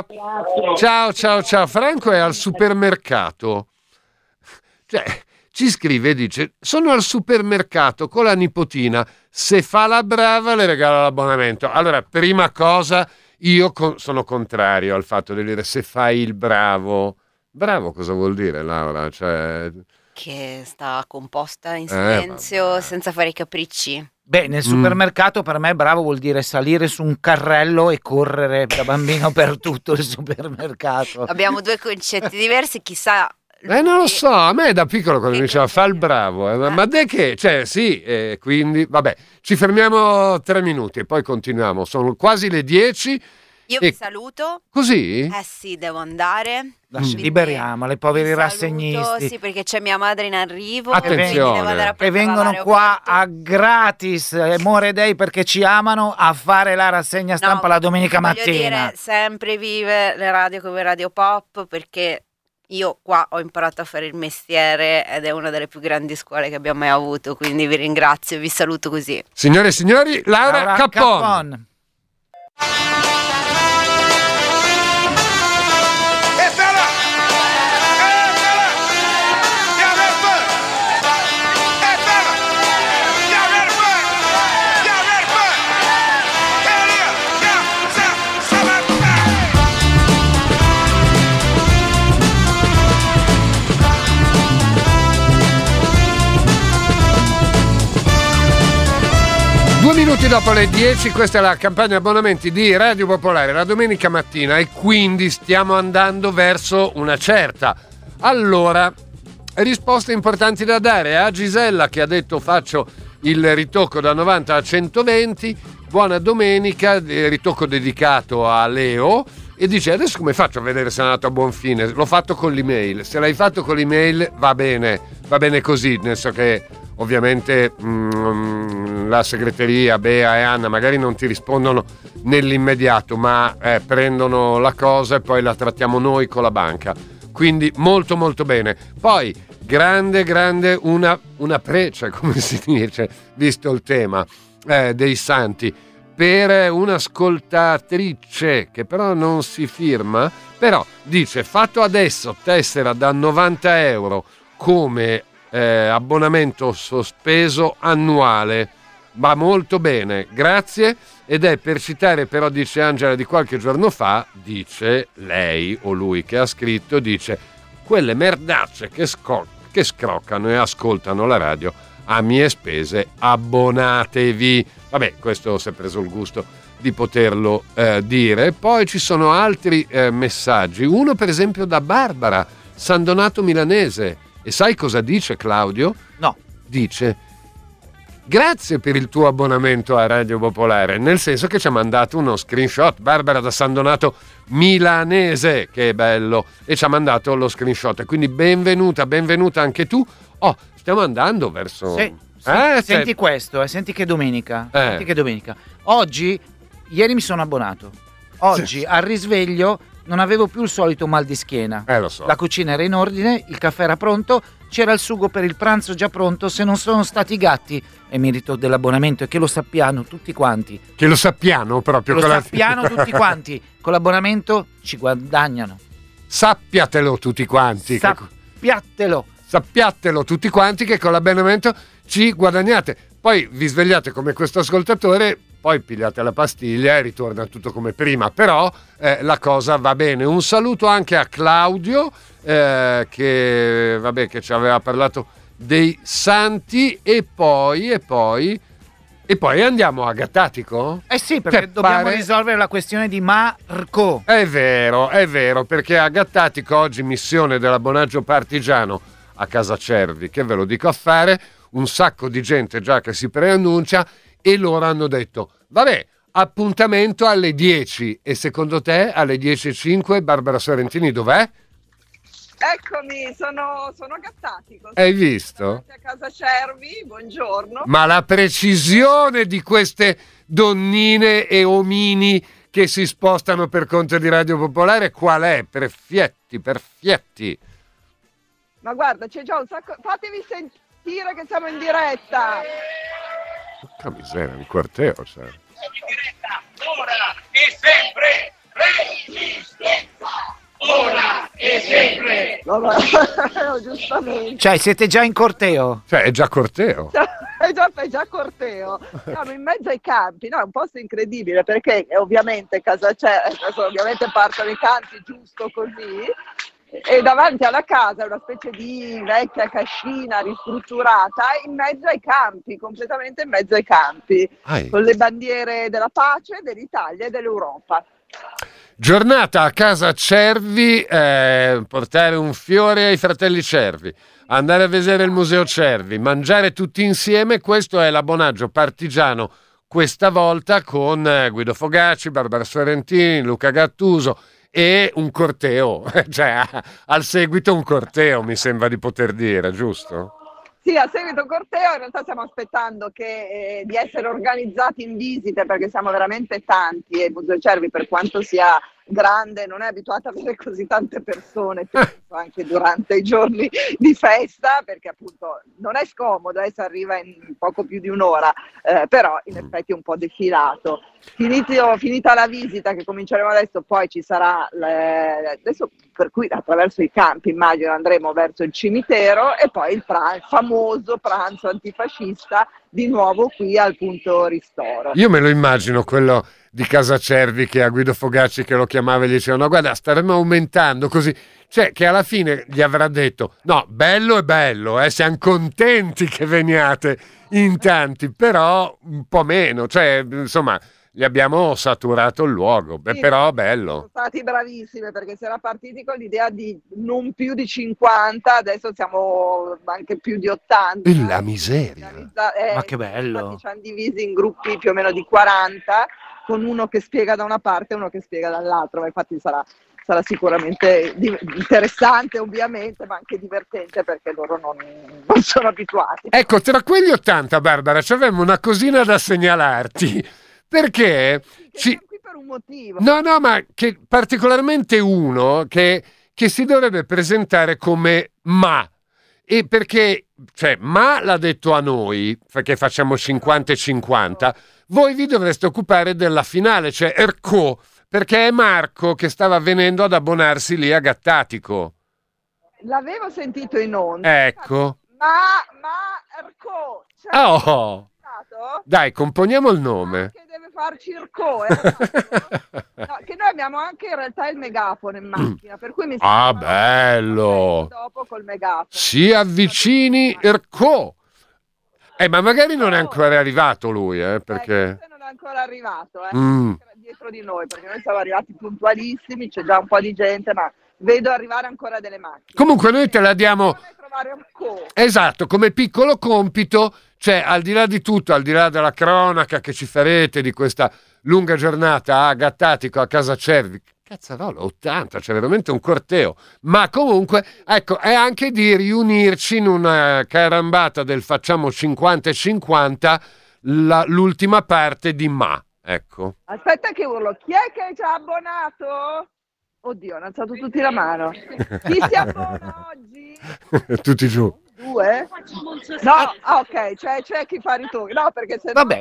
Ciao. Franco è al supermercato. Cioè, ci scrive e dice: sono al supermercato con la nipotina, se fa la brava le regalo l'abbonamento. Allora, prima cosa, io sono contrario al fatto di dire se fai il bravo. Bravo cosa vuol dire, Laura? Cioè... Che sta composta in silenzio, vabbè. senza fare i capricci. Beh, nel supermercato per me bravo vuol dire salire su un carrello e correre da bambino per tutto il supermercato. Abbiamo due concetti diversi, chissà. non lo so, a me da piccolo quando mi diceva fa il bravo, ma de che? Cioè sì, quindi vabbè, ci fermiamo 3 minuti e poi continuiamo, sono quasi le 10. Io vi saluto. Così? Eh sì, devo andare. Liberiamo le poveri Vi rassegnisti. saluto, sì, perché c'è mia madre in arrivo. Attenzione. quindi devo andare a E prendere vengono lavare qua operato. a gratis, More Day, perché ci amano, a fare la rassegna stampa No, la domenica voglio mattina. dire, sempre vive le radio come Radio Pop, perché io qua ho imparato a fare il mestiere ed è una delle più grandi scuole che abbiamo mai avuto, quindi vi ringrazio e vi saluto così. Signore e signori, Laura Cappon. Cappon. Minuti dopo le 10, questa è la campagna abbonamenti di Radio Popolare la domenica mattina e quindi stiamo andando verso una certa. Allora, risposte importanti da dare a Gisella, che ha detto faccio il ritocco da 90 a 120. Buona domenica, ritocco dedicato a Leo, e dice adesso come faccio a vedere se è andato a buon fine? L'ho fatto con l'email. Se l'hai fatto con l'email va bene così, nel senso che ovviamente la segreteria, Bea e Anna magari non ti rispondono nell'immediato, ma prendono la cosa e poi la trattiamo noi con la banca, quindi molto molto bene. Poi grande una cioè, come si dice, visto il tema dei santi, per un'ascoltatrice che però non si firma, però dice fatto adesso tessera da 90 euro come abbonamento sospeso annuale, va molto bene, grazie. Ed è per citare però, dice Angela, di qualche giorno fa, dice lei o lui che ha scritto, dice quelle merdacce che scroccano e ascoltano la radio a mie spese, abbonatevi. Vabbè, questo si è preso il gusto di poterlo dire. Poi ci sono altri messaggi, uno per esempio da Barbara, San Donato Milanese, e sai cosa dice Claudio? No. Dice grazie per il tuo abbonamento a Radio Popolare, nel senso che ci ha mandato uno screenshot, Barbara da San Donato Milanese, che è bello, e ci ha mandato lo screenshot, quindi benvenuta anche tu. Stiamo andando verso... Sì. Senti questo, senti che domenica. Senti che domenica. Ieri mi sono abbonato. Oggi al risveglio non avevo più il solito mal di schiena. Lo so. La cucina era in ordine, il caffè era pronto, c'era il sugo per il pranzo già pronto. Se non sono stati i gatti, è merito dell'abbonamento, e che lo sappiano tutti quanti. Che lo sappiano proprio. Che lo sappiano tutti quanti. Con l'abbonamento ci guadagnano. Sappiatelo tutti quanti. Sappiatelo tutti quanti che con l'abbonamento ci guadagnate. Poi vi svegliate come questo ascoltatore, poi pigliate la pastiglia e ritorna tutto come prima, però la cosa va bene. Un saluto anche a Claudio che ci aveva parlato dei santi, e poi andiamo a Gattatico? Sì, perché dobbiamo risolvere la questione di Marco. È vero, perché a Gattatico oggi missione dell'abbonaggio partigiano a Casa Cervi, che ve lo dico a fare, un sacco di gente già che si preannuncia, e loro hanno detto vabbè, appuntamento alle 10. E secondo te alle 10:05 Barbara Sorrentini dov'è? Eccomi, sono a Gattatico. Hai visto? A Casa Cervi, buongiorno. Ma la precisione di queste donnine e omini che si spostano per conto di Radio Popolare qual è? Perfetti. Ma guarda, c'è già un sacco. Fatevi sentire che siamo in diretta. Porca miseria, il corteo, sai. Siamo in diretta, ora e sempre, resistenza! Ora e sempre! No, giustamente. Cioè, siete già in corteo? Cioè, è già corteo. È già corteo. Siamo in mezzo ai campi, no? È un posto incredibile, perché ovviamente Casa Cervi, ovviamente partono i campi giusto così, e davanti alla casa è una specie di vecchia cascina ristrutturata in mezzo ai campi, completamente in mezzo ai campi, con le bandiere della pace, dell'Italia e dell'Europa. Giornata a Casa Cervi, portare un fiore ai fratelli Cervi, andare a vedere il museo Cervi, mangiare tutti insieme. Questo è l'abbonaggio partigiano, questa volta con Guido Fogacci, Barbara Sorrentini, Luca Gattuso e un corteo, cioè al seguito un corteo, mi sembra di poter dire, giusto? Sì, a seguito corteo. In realtà stiamo aspettando di essere organizzati in visite, perché siamo veramente tanti, e il Museo Cervi, per quanto sia grande, non è abituato a avere così tante persone, anche durante i giorni di festa, perché appunto non è scomodo, si arriva in poco più di un'ora, però in effetti è un po' defilato. Finita la visita, che cominceremo adesso, poi ci sarà adesso, per cui attraverso i campi immagino andremo verso il cimitero, e poi il famoso pranzo antifascista di nuovo qui al punto ristoro. Io me lo immagino quello di Casa Cervi, che a Guido Fogacci che lo chiamava e gli diceva no guarda, staremo aumentando così, cioè che alla fine gli avrà detto no, bello è bello, siamo contenti che veniate in tanti, però un po' meno, cioè insomma gli abbiamo saturato il luogo. Beh, Sì, però sono bello. stati bravissimi perché si era partiti con l'idea di non più di 50, adesso siamo anche più di 80. La miseria. Ma che bello. Infatti ci hanno divisi in gruppi più o meno di 40, con uno che spiega da una parte e uno che spiega dall'altra, ma infatti sarà sicuramente interessante ovviamente, ma anche divertente perché loro non sono abituati. Ecco, tra quegli 80, Barbara, c'avevamo una cosina da segnalarti, perché Siamo qui per un motivo. no, ma che particolarmente uno che si dovrebbe presentare come ma, e perché, cioè, ma l'ha detto a noi, perché facciamo 50 e 50, voi vi dovreste occupare della finale, cioè Erco, perché è Marco che stava venendo ad abbonarsi lì a Gattatico. L'avevo sentito in onda. Ecco. Ma Erco, cioè, Oh, dai, componiamo il nome. che deve farci Erco, no, che noi abbiamo anche in realtà il megafono in macchina, per cui mi Ah, bello. dopo col megafono. Si avvicini Erco. Ma magari non è ancora arrivato lui, perché... Non è ancora arrivato, Mm. dietro di noi, perché noi siamo arrivati puntualissimi, c'è già un po' di gente, ma vedo arrivare ancora delle macchine. Comunque noi te la diamo... Trovare Erco. Esatto, come piccolo compito, cioè al di là di tutto, al di là della cronaca che ci farete di questa lunga giornata a Gattatico, a Casa Cervi, cazzarola, 80, c'è veramente un corteo, ma comunque, ecco, è anche di riunirci in una carambata del facciamo 50 e 50, l'ultima parte di Ma, ecco. Aspetta che urlo, chi è che ci ha abbonato? Oddio, hanno alzato tutti la mano. Chi si abbona oggi? Tutti giù. 2? No, ok, c'è chi fa ritorno. No, perché se Vabbè.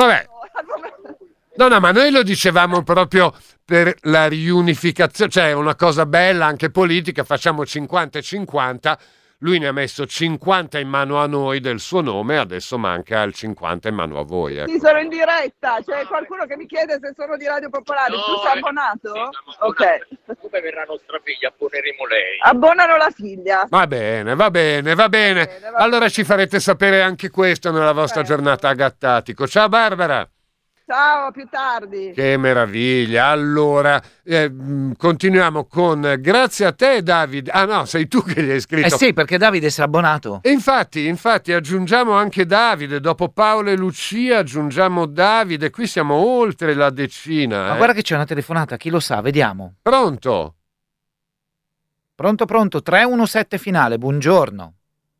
No, ma noi lo dicevamo proprio per la riunificazione, cioè una cosa bella anche politica, facciamo 50 e 50, lui ne ha messo 50 in mano a noi del suo nome, adesso manca il 50 in mano a voi. Sì, sono in diretta, c'è qualcuno che mi chiede se sono di Radio Popolare, tu sei abbonato? Ok. Come verrà nostra figlia, abboneremo lei. Abbonano la figlia. Va bene. Allora ci farete sapere anche questo nella vostra giornata a Gattatico. Ciao Barbara! Ciao, a più tardi. Che meraviglia! Allora, continuiamo con grazie a te Davide. Ah no, sei tu che gli hai scritto. Sì, perché Davide si è abbonato. E infatti aggiungiamo anche Davide, dopo Paolo e Lucia aggiungiamo Davide, qui siamo oltre la decina. Ma guarda che c'è una telefonata, chi lo sa, vediamo. Pronto? Pronto, 317 finale, buongiorno.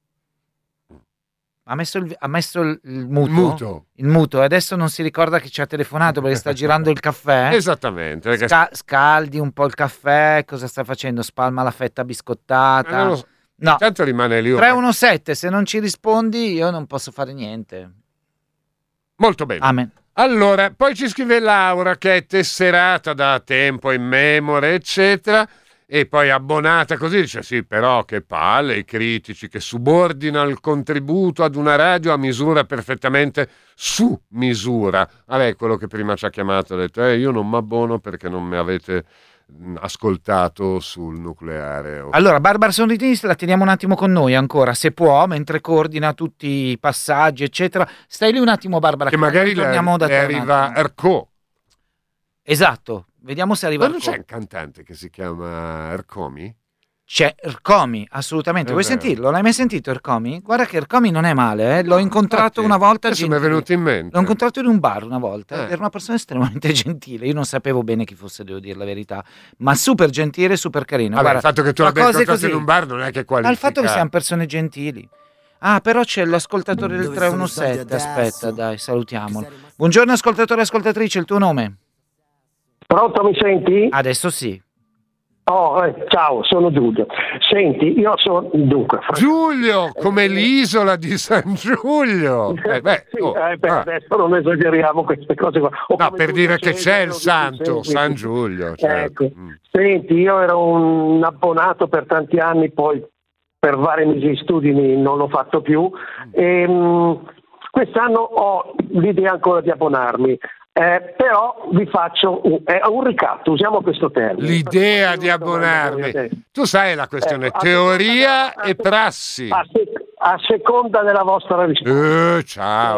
Ha messo il muto? Il muto, e adesso non si ricorda che ci ha telefonato perché sta girando il caffè. Esattamente. Scaldi un po' il caffè, cosa sta facendo? Spalma la fetta biscottata. No. Intanto rimane lì. 317, se non ci rispondi io non posso fare niente. Molto bene. Amen. Allora, poi ci scrive Laura che è tesserata da tempo in memore, eccetera, e poi abbonata così, dice sì, però che palle i critici che subordinano il contributo ad una radio a misura perfettamente su misura. Vabbè, quello che prima ci ha chiamato ha detto io non mi abbono perché non mi avete ascoltato sul nucleare. Allora, Barbara Sorrentini la teniamo un attimo con noi ancora, se può, mentre coordina tutti i passaggi, eccetera. Stai lì un attimo, Barbara, che magari torniamo da te. Arriva Erco. Esatto, vediamo se arriva. Ma non c'è un cantante che si chiama Ercomi? C'è Ercomi, assolutamente. Vuoi sentirlo? L'hai mai sentito Ercomi? Guarda che Ercomi non è male, L'ho incontrato una volta. Adesso mi è venuto in mente. L'ho incontrato in un bar una volta. Era una persona estremamente gentile. Io non sapevo bene chi fosse, devo dire la verità, ma super gentile, super carino. Vabbè, Guarda, il fatto che tu l'abbia incontrato in un bar non è che qualifica. Il fatto che siamo persone gentili. Ah, però c'è l'ascoltatore del 317. Aspetta, dai, salutiamolo. Buongiorno ascoltatore e ascoltatrice, il tuo nome? Pronto, mi senti? Adesso sì. Ciao, sono Giulio. Senti, io sono dunque Giulio, come l'isola di San Giulio. Adesso non esageriamo queste cose qua. No, per dire che c'è il santo San Giulio. Certo. Ecco. Senti, io ero un abbonato per tanti anni, poi per vari mesi di studi non l'ho fatto più e quest'anno ho l'idea ancora di abbonarmi. Però vi faccio un ricatto, usiamo questo termine. L'idea di abbonarmi. Tu sai la questione teoria e prassi. A seconda della vostra risposta. Ciao.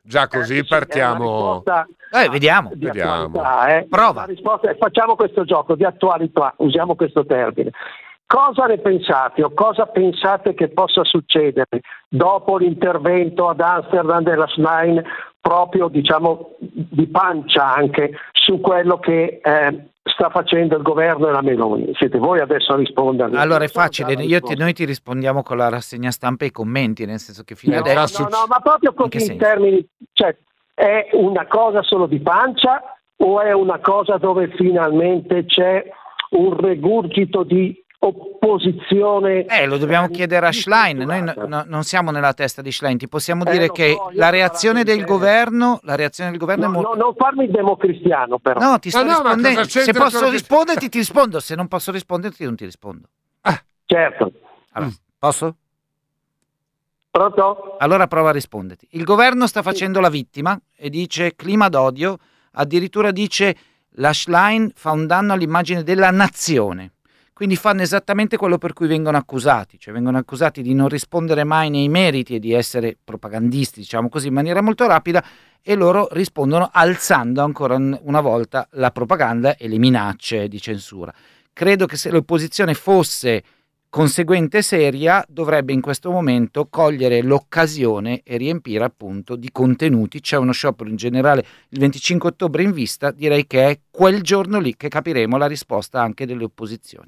già così partiamo. Vediamo. Prova. La risposta è: facciamo questo gioco di attualità, usiamo questo termine. Cosa ne pensate o cosa pensate che possa succedere dopo l'intervento ad Amsterdam della Schlein, proprio diciamo di pancia anche su quello che sta facendo il governo e la Meloni? Siete voi adesso a rispondere. Allora è facile, noi ti rispondiamo con la rassegna stampa e i commenti, nel senso che fino adesso... No, ma proprio così in termini, cioè è una cosa solo di pancia o è una cosa dove finalmente c'è un regurgito di opposizione? Lo dobbiamo chiedere a Schlein. Noi non siamo nella testa di Schlein. Ti possiamo dire che la reazione del governo è molto... non farmi il democristiano, però. No, ti sto rispondendo. Se posso risponderti ti rispondo, se non posso risponderti non ti rispondo. Certo. Allora, posso? Pronto? Allora prova a risponderti. Il governo sta facendo la vittima e dice clima d'odio, addirittura dice la Schlein fa un danno all'immagine della nazione. Quindi fanno esattamente quello per cui vengono accusati, cioè vengono accusati di non rispondere mai nei meriti e di essere propagandisti, diciamo così, in maniera molto rapida, e loro rispondono alzando ancora una volta la propaganda e le minacce di censura. Credo che se l'opposizione fosse conseguente e seria, dovrebbe in questo momento cogliere l'occasione e riempire appunto di contenuti. C'è uno sciopero in generale il 25 ottobre in vista, direi che è quel giorno lì che capiremo la risposta anche delle opposizioni.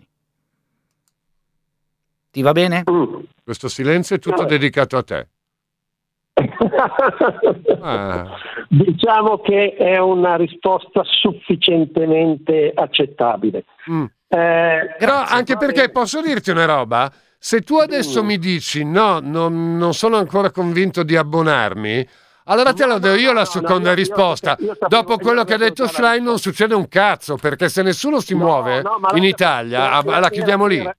Ti va bene? Questo silenzio è tutto dedicato a te. Diciamo che è una risposta sufficientemente accettabile. Però anche perché posso dirti una roba, se tu adesso mi dici no, non sono ancora convinto di abbonarmi, allora te la do io la seconda risposta. Dopo quello che ha detto Schlein non succede un cazzo, perché se nessuno si muove in Italia la chiudiamo lì.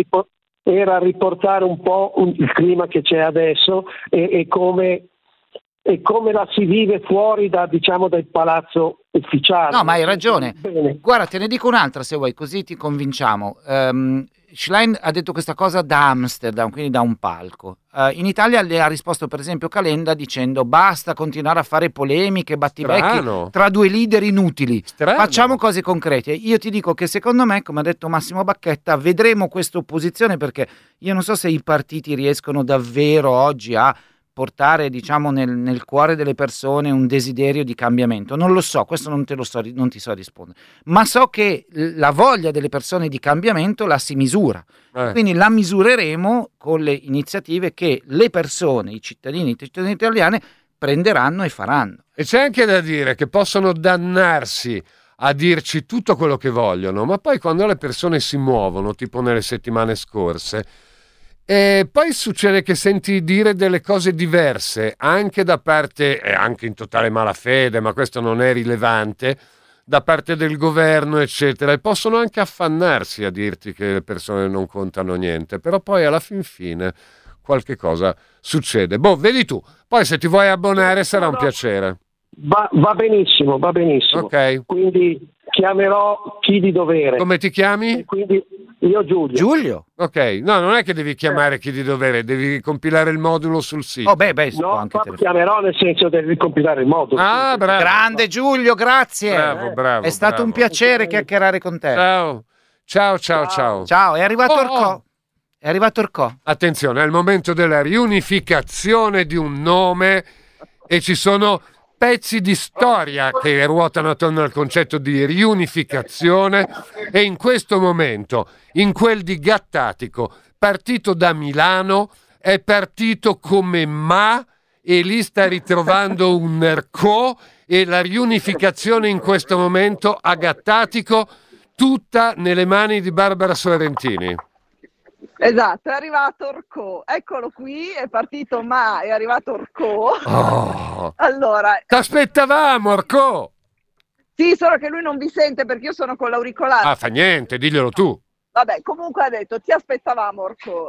Era riportare un po' il clima che c'è adesso e come la si vive fuori dal palazzo ufficiale. No, ma hai ragione. Bene. Guarda, te ne dico un'altra se vuoi, così ti convinciamo. Schlein ha detto questa cosa da Amsterdam, quindi da un palco. In Italia le ha risposto per esempio Calenda dicendo basta continuare a fare polemiche, battibecchi tra due leader inutili. Facciamo cose concrete. Io ti dico che secondo me, come ha detto Massimo Bacchetta, vedremo questa opposizione, perché io non so se i partiti riescono davvero oggi a portare, diciamo, nel cuore delle persone un desiderio di cambiamento. Non lo so, questo non ti so rispondere, ma so che la voglia delle persone di cambiamento la si misura, quindi la misureremo con le iniziative che le persone, i cittadini italiani prenderanno e faranno. E c'è anche da dire che possono dannarsi a dirci tutto quello che vogliono, ma poi quando le persone si muovono, tipo nelle settimane scorse, e poi succede che senti dire delle cose diverse anche da parte, anche in totale malafede, ma questo non è rilevante, da parte del governo eccetera, e possono anche affannarsi a dirti che le persone non contano niente, però poi alla fin fine qualche cosa succede. Vedi tu, poi se ti vuoi abbonare sarà un piacere. Va benissimo. Ok. Quindi chiamerò chi di dovere. Come ti chiami? E quindi io Giulio. Ok, no, non è che devi chiamare chi di dovere, devi compilare il modulo sul sito. Chiamerò nel senso di compilare il modulo. Bravo. Grande Giulio, grazie. Bravo. È stato un piacere chiacchierare con te. Ciao. Ciao, è arrivato Orcò. È arrivato Orcò. Attenzione, è il momento della riunificazione di un nome e ci sono pezzi di storia che ruotano attorno al concetto di riunificazione, e in questo momento, in quel di Gattatico, partito da Milano, è partito come Ma e lì sta ritrovando un Ercò, e la riunificazione in questo momento a Gattatico tutta nelle mani di Barbara Sorrentini. Esatto, è arrivato Orcò, eccolo qui, è partito Ma, è arrivato Orcò. Allora, t'aspettavamo Orcò. Sì, solo che lui non vi sente perché io sono con l'auricolare. Fa niente, diglielo tu. Vabbè, comunque ha detto ti aspettavamo Orcò.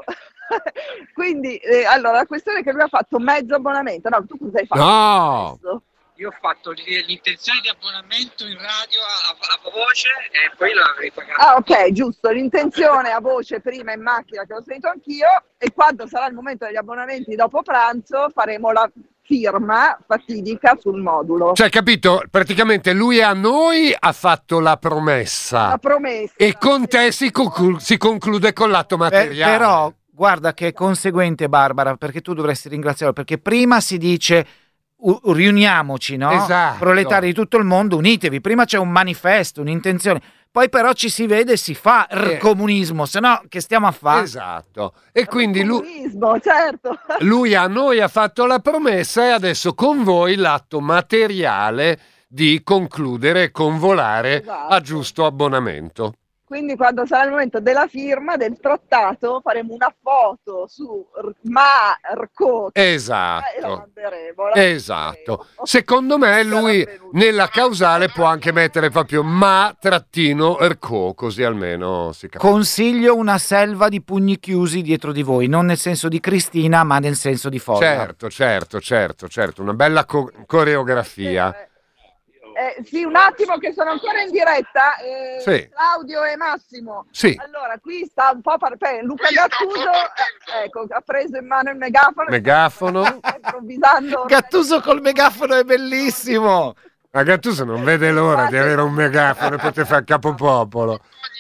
Quindi, allora, la questione è che lui ha fatto mezzo abbonamento. No, tu cosa hai fatto? No! Adesso? Io ho fatto l'intenzione di abbonamento in radio a voce e poi l'avrei pagato. Ah, ok, giusto, l'intenzione a voce prima in macchina, che l'ho sentito anch'io, e quando sarà il momento degli abbonamenti dopo pranzo faremo firma fatidica sul modulo. Cioè, capito? Praticamente lui a noi ha fatto la promessa. La promessa. E con te si conclude con l'atto materiale. Però guarda che è conseguente, Barbara, perché tu dovresti ringraziarlo, perché prima si dice riuniamoci, no? Esatto. Proletari di tutto il mondo, unitevi. Prima c'è un manifesto, un'intenzione. Poi però ci si vede e si fa il comunismo, se no che stiamo a fare? Esatto. E quindi comunismo, certo. Lui a noi ha fatto la promessa e adesso con voi l'atto materiale di concludere e convolare a giusto abbonamento. Quindi quando sarà il momento della firma del trattato faremo una foto su Marco e la manderemo. Esatto. Secondo me lui nella causale può anche mettere proprio ma-erco, così almeno si capisce. Consiglio una selva di pugni chiusi dietro di voi, non nel senso di Cristina, ma nel senso di folla. Certo, una bella coreografia. Sì, un attimo che sono ancora in diretta. Sì. Claudio e Massimo. Sì. Allora, qui sta un po' Luca Gattuso, ecco, ha preso in mano il megafono. Improvvisando. Gattuso col megafono è bellissimo. Ma Gattuso non vede l'ora di avere un megafono e poter fare capopopolo.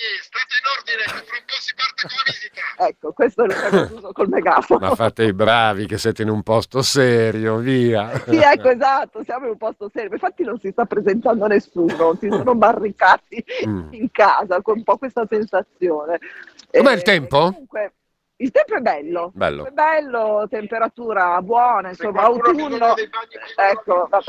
Ecco, questo è Luca Gattuso col megafono. Ma fate i bravi che siete in un posto serio, via. Sì, ecco, esatto, siamo in un posto serio. Infatti non si sta presentando nessuno, si sono barricati in casa con un po' questa sensazione. Com'è il tempo? Comunque, il tempo è bello. Bello. È bello, temperatura buona, insomma, autunno. Ecco, vabbè.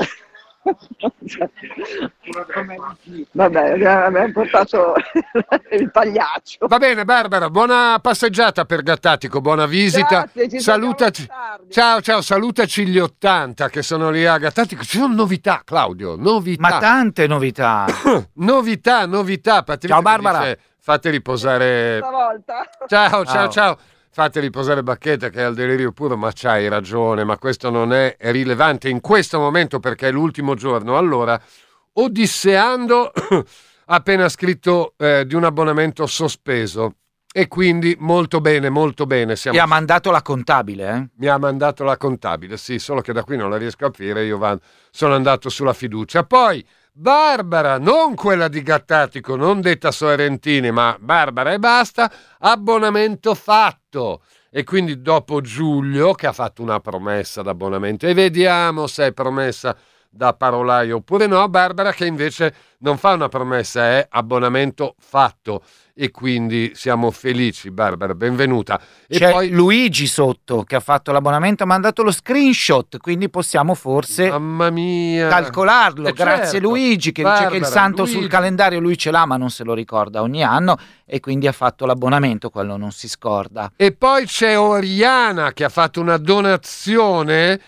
Vabbè, abbiamo portato il pagliaccio. Va bene, Barbara, buona passeggiata per Gattatico, buona visita. Grazie, ci salutaci. Ciao, salutaci gli 80 che sono lì a Gattatico. Ci sono novità, Claudio, novità. Ma tante novità. novità. Patrizia, ciao Barbara. Dice, fate riposare. Stavolta. Ciao. Fate riposare Bacchetta che è al delirio puro, ma c'hai ragione, ma questo non è rilevante in questo momento perché è l'ultimo giorno. Allora, Odisseando ha appena scritto di un abbonamento sospeso e quindi molto bene. E ha mandato la contabile, Mi ha mandato la contabile, sì, solo che da qui non la riesco a aprire, sono andato sulla fiducia. Poi Barbara, non quella di Gattatico, non detta Sorrentini, ma Barbara e basta, abbonamento fatto. E quindi dopo Giulio, che ha fatto una promessa d'abbonamento, e vediamo se è promessa da parolaio oppure no, Barbara che invece non fa una promessa, è abbonamento fatto. E quindi siamo felici, Barbara, benvenuta. E c'è poi Luigi sotto che ha fatto l'abbonamento, ha mandato lo screenshot, quindi possiamo forse mamma mia calcolarlo. Grazie certo. Luigi che Barbara, dice che il santo Luigi. sul calendario lui ce l'ha ma non se lo ricorda ogni anno e quindi ha fatto l'abbonamento, quello non si scorda. E poi c'è Oriana che ha fatto una donazione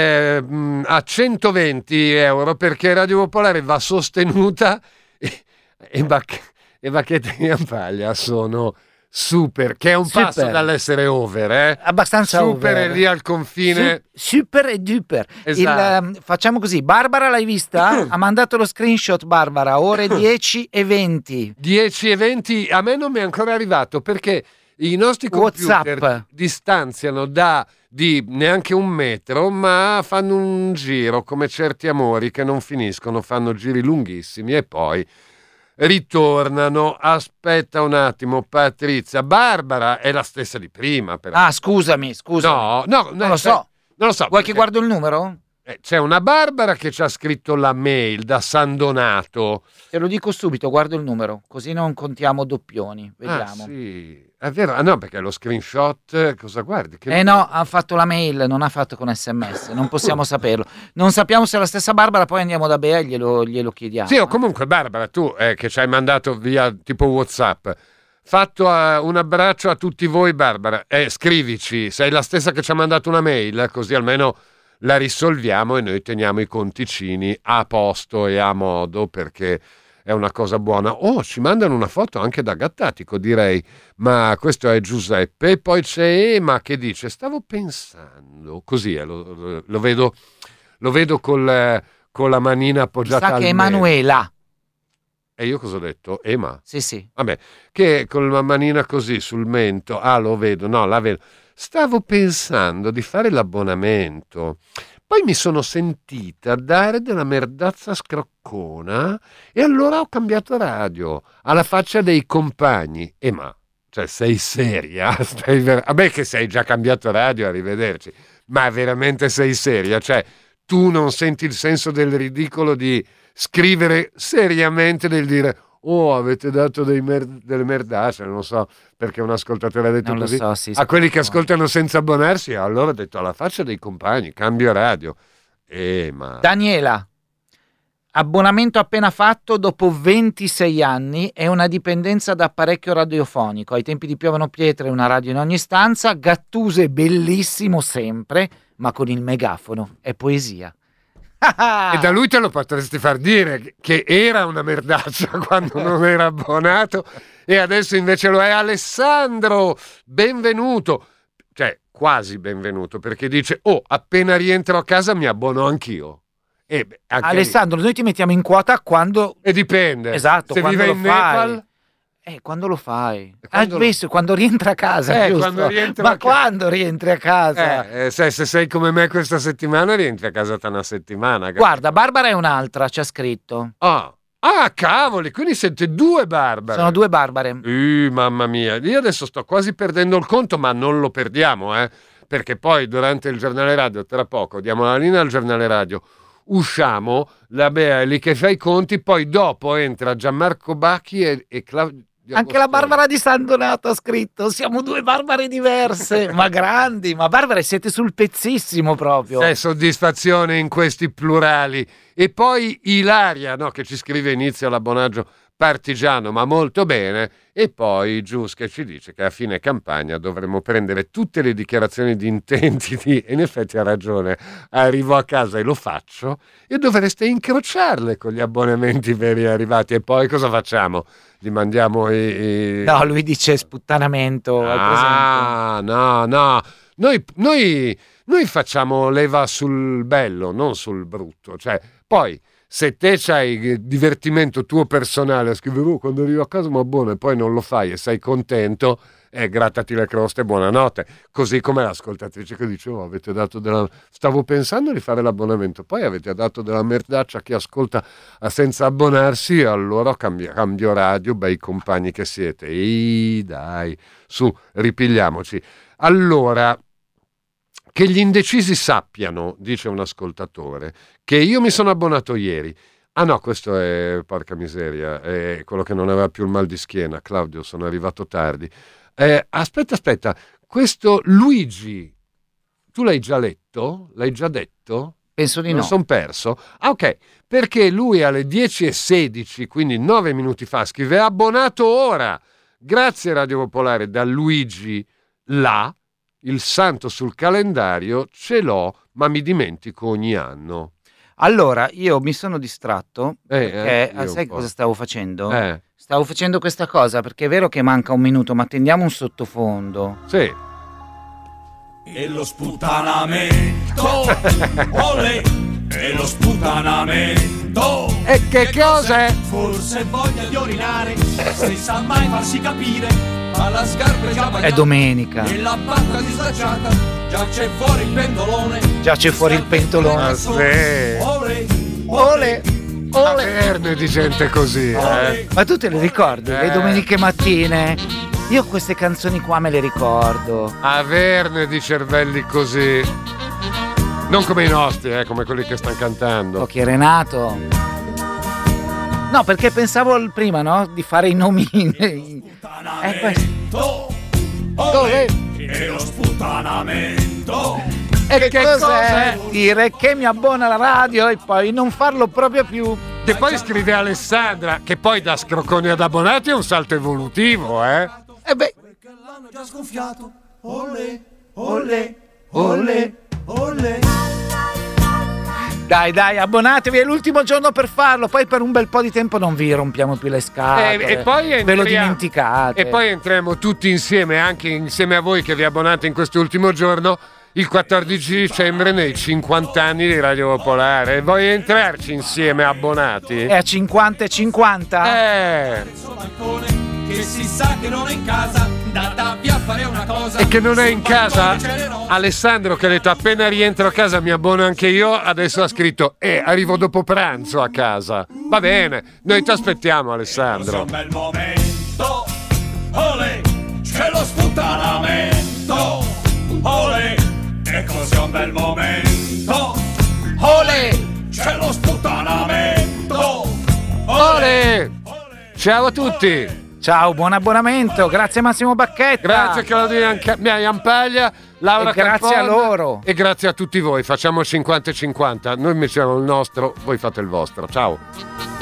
a 120 euro perché Radio Popolare va sostenuta e Bacchetta e Ampaglia sono super, che è un passo dall'essere over, abbastanza super over. È lì al confine super e duper. Esatto. Facciamo così, Barbara l'hai vista? Ha mandato lo screenshot Barbara, ore 10:20. 10:20, a me non mi è ancora arrivato perché i nostri computer WhatsApp distanziano di neanche un metro, ma fanno un giro come certi amori che non finiscono, fanno giri lunghissimi e poi ritornano. Aspetta un attimo, Patrizia. Barbara è la stessa di prima. Ah, scusami. No, non lo so. Vuoi che guardo il numero? C'è una Barbara che ci ha scritto la mail da San Donato. Te lo dico subito, guardo il numero, così non contiamo doppioni. Vediamo. Ah, sì, è vero. Ah, no, perché lo screenshot, cosa guardi? No, ha fatto la mail, non ha fatto con SMS, non possiamo saperlo. Non sappiamo se è la stessa Barbara, poi andiamo da Bea e glielo chiediamo. Sì, o comunque Barbara, tu che ci hai mandato via tipo WhatsApp, fatto un abbraccio a tutti voi, Barbara, scrivici, sei la stessa che ci ha mandato una mail, così almeno la risolviamo e noi teniamo i conticini a posto e a modo perché è una cosa buona. Ci mandano una foto anche da Gattatico, direi, ma questo è Giuseppe. E poi c'è Ema che dice, stavo pensando, così lo vedo con la manina appoggiata al mento. Che Emanuela. E io cosa ho detto? Ema? Sì. Vabbè, che con la manina così sul mento, lo vedo, no, la vedo. Stavo pensando di fare l'abbonamento, Poi mi sono sentita dare della merdazza scroccona e allora ho cambiato radio, alla faccia dei compagni. Cioè, sei seria? Vabbè che sei già cambiato radio, arrivederci. Ma veramente sei seria? Cioè, tu non senti il senso del ridicolo di scrivere seriamente, del dire avete dato delle merdacce, non so perché un ascoltatore ha detto non così, lo so, sì, a quelli che ascoltano senza abbonarsi, allora ho detto alla faccia dei compagni, cambio radio. Ma... Daniela, abbonamento appena fatto dopo 26 anni, è una dipendenza da apparecchio radiofonico, ai tempi di Piovono Pietre una radio in ogni stanza, Gattuse bellissimo sempre, ma con il megafono, è poesia. E da lui te lo potresti far dire che era una merdaccia quando non era abbonato e adesso invece lo è. Alessandro, benvenuto, cioè quasi benvenuto, perché dice appena rientro a casa mi abbono anch'io. Alessandro, noi ti mettiamo in quota quando... E dipende. Esatto, se quando vive lo in fai. Nepal... Quando lo fai? Quando rientra a casa, giusto? Quando rientra Ma quando rientri a casa? Se sei come me questa settimana, rientri a casa tra una settimana. Guarda, Barbara è un'altra, ci ha scritto. Cavoli, quindi siete due Barbare. Sono due Barbare. Mamma mia, io adesso sto quasi perdendo il conto, ma non lo perdiamo, perché poi durante il giornale radio, tra poco, diamo la linea al giornale radio, usciamo, la Bea è lì che fa i conti, poi dopo entra Gianmarco Bacchi e Claudio. Anche la Barbara di San Donato ha scritto: siamo due Barbare diverse, ma grandi, ma Barbare siete sul pezzissimo proprio. C'è soddisfazione in questi plurali. E poi Ilaria, che ci scrive inizio l'abbonaggio partigiano, ma molto bene, e poi Gius che ci dice che a fine campagna dovremmo prendere tutte le dichiarazioni di intenti e in effetti ha ragione, arrivo a casa e lo faccio e dovreste incrociarle con gli abbonamenti veri arrivati e poi cosa facciamo? Gli mandiamo No, lui dice sputtanamento. No, noi facciamo leva sul bello, non sul brutto, cioè poi se te c'hai divertimento tuo personale a scrivere quando arrivo a casa mi abbono e poi non lo fai e sei contento, grattati le croste e buonanotte. Così come l'ascoltatrice che dice avete dato stavo pensando di fare l'abbonamento, poi avete dato della merdaccia a chi ascolta senza abbonarsi, allora cambio radio, bei compagni che siete. Dai, su, ripigliamoci. Allora, che gli indecisi sappiano, dice un ascoltatore, che io mi sono abbonato ieri. No, questo è, porca miseria, è quello che non aveva più il mal di schiena. Claudio, sono arrivato tardi. Aspetta, questo Luigi, tu l'hai già letto? L'hai già detto? Penso di no. Mi sono perso? Ok, perché lui alle 10:16, quindi 9 minuti fa, scrive abbonato ora. Grazie Radio Popolare, da Luigi là. Il santo sul calendario ce l'ho, ma mi dimentico ogni anno. Allora, io mi sono distratto perché sai cosa stavo facendo? Stavo facendo questa cosa perché è vero che manca un minuto, ma tendiamo un sottofondo. Sì. E lo sputtanamento, olè, e lo sputtanamento. E che cos'è? Forse voglia di orinare, senza mai farsi capire. Alla scarpa già bagnata, è domenica e la barca dislacciata, già c'è fuori il pendolone. Sì. Ole. Averne di gente così. Ma tu te le ricordi? Le domeniche mattine? Io queste canzoni qua me le ricordo. Averne di cervelli così. Non come i nostri, come quelli che stanno cantando. Occhi Renato. No, perché pensavo prima, di fare i nomi. Questo. E lo sputtanamento. E che cos'è? Dire che mi abbona la radio e poi non farlo proprio più. Che poi scrive Alessandra, che poi da scrocconi ad abbonati è un salto evolutivo, Perché l'hanno già sgonfiato. Olè. Dai, abbonatevi, è l'ultimo giorno per farlo, poi per un bel po' di tempo non vi rompiamo più le scatole. E poi ve lo dimenticate. E poi entriamo tutti insieme, anche insieme a voi che vi abbonate in quest'ultimo giorno, il 14 dicembre nei 50 anni di Radio Popolare. Vuoi entrarci insieme abbonati? È a 50 e 50? Che si sa che non è in casa, data via fare una cosa. E che non è in casa. Alessandro che ha detto appena rientro a casa mi abbono anche io, adesso ha scritto arrivo dopo pranzo a casa. Va bene, noi ti aspettiamo Alessandro. È un bel momento, olè, c'è lo sputtanamento, olè, e così è un bel momento, olè, c'è lo sputtanamento, olè. Ciao a tutti. Ciao, buon abbonamento, grazie Massimo Bacchetta. Grazie Claudina Iampaglia, Laura e grazie Carpon, a loro. E grazie a tutti voi, facciamo 50-50, noi mettiamo il nostro, voi fate il vostro, ciao.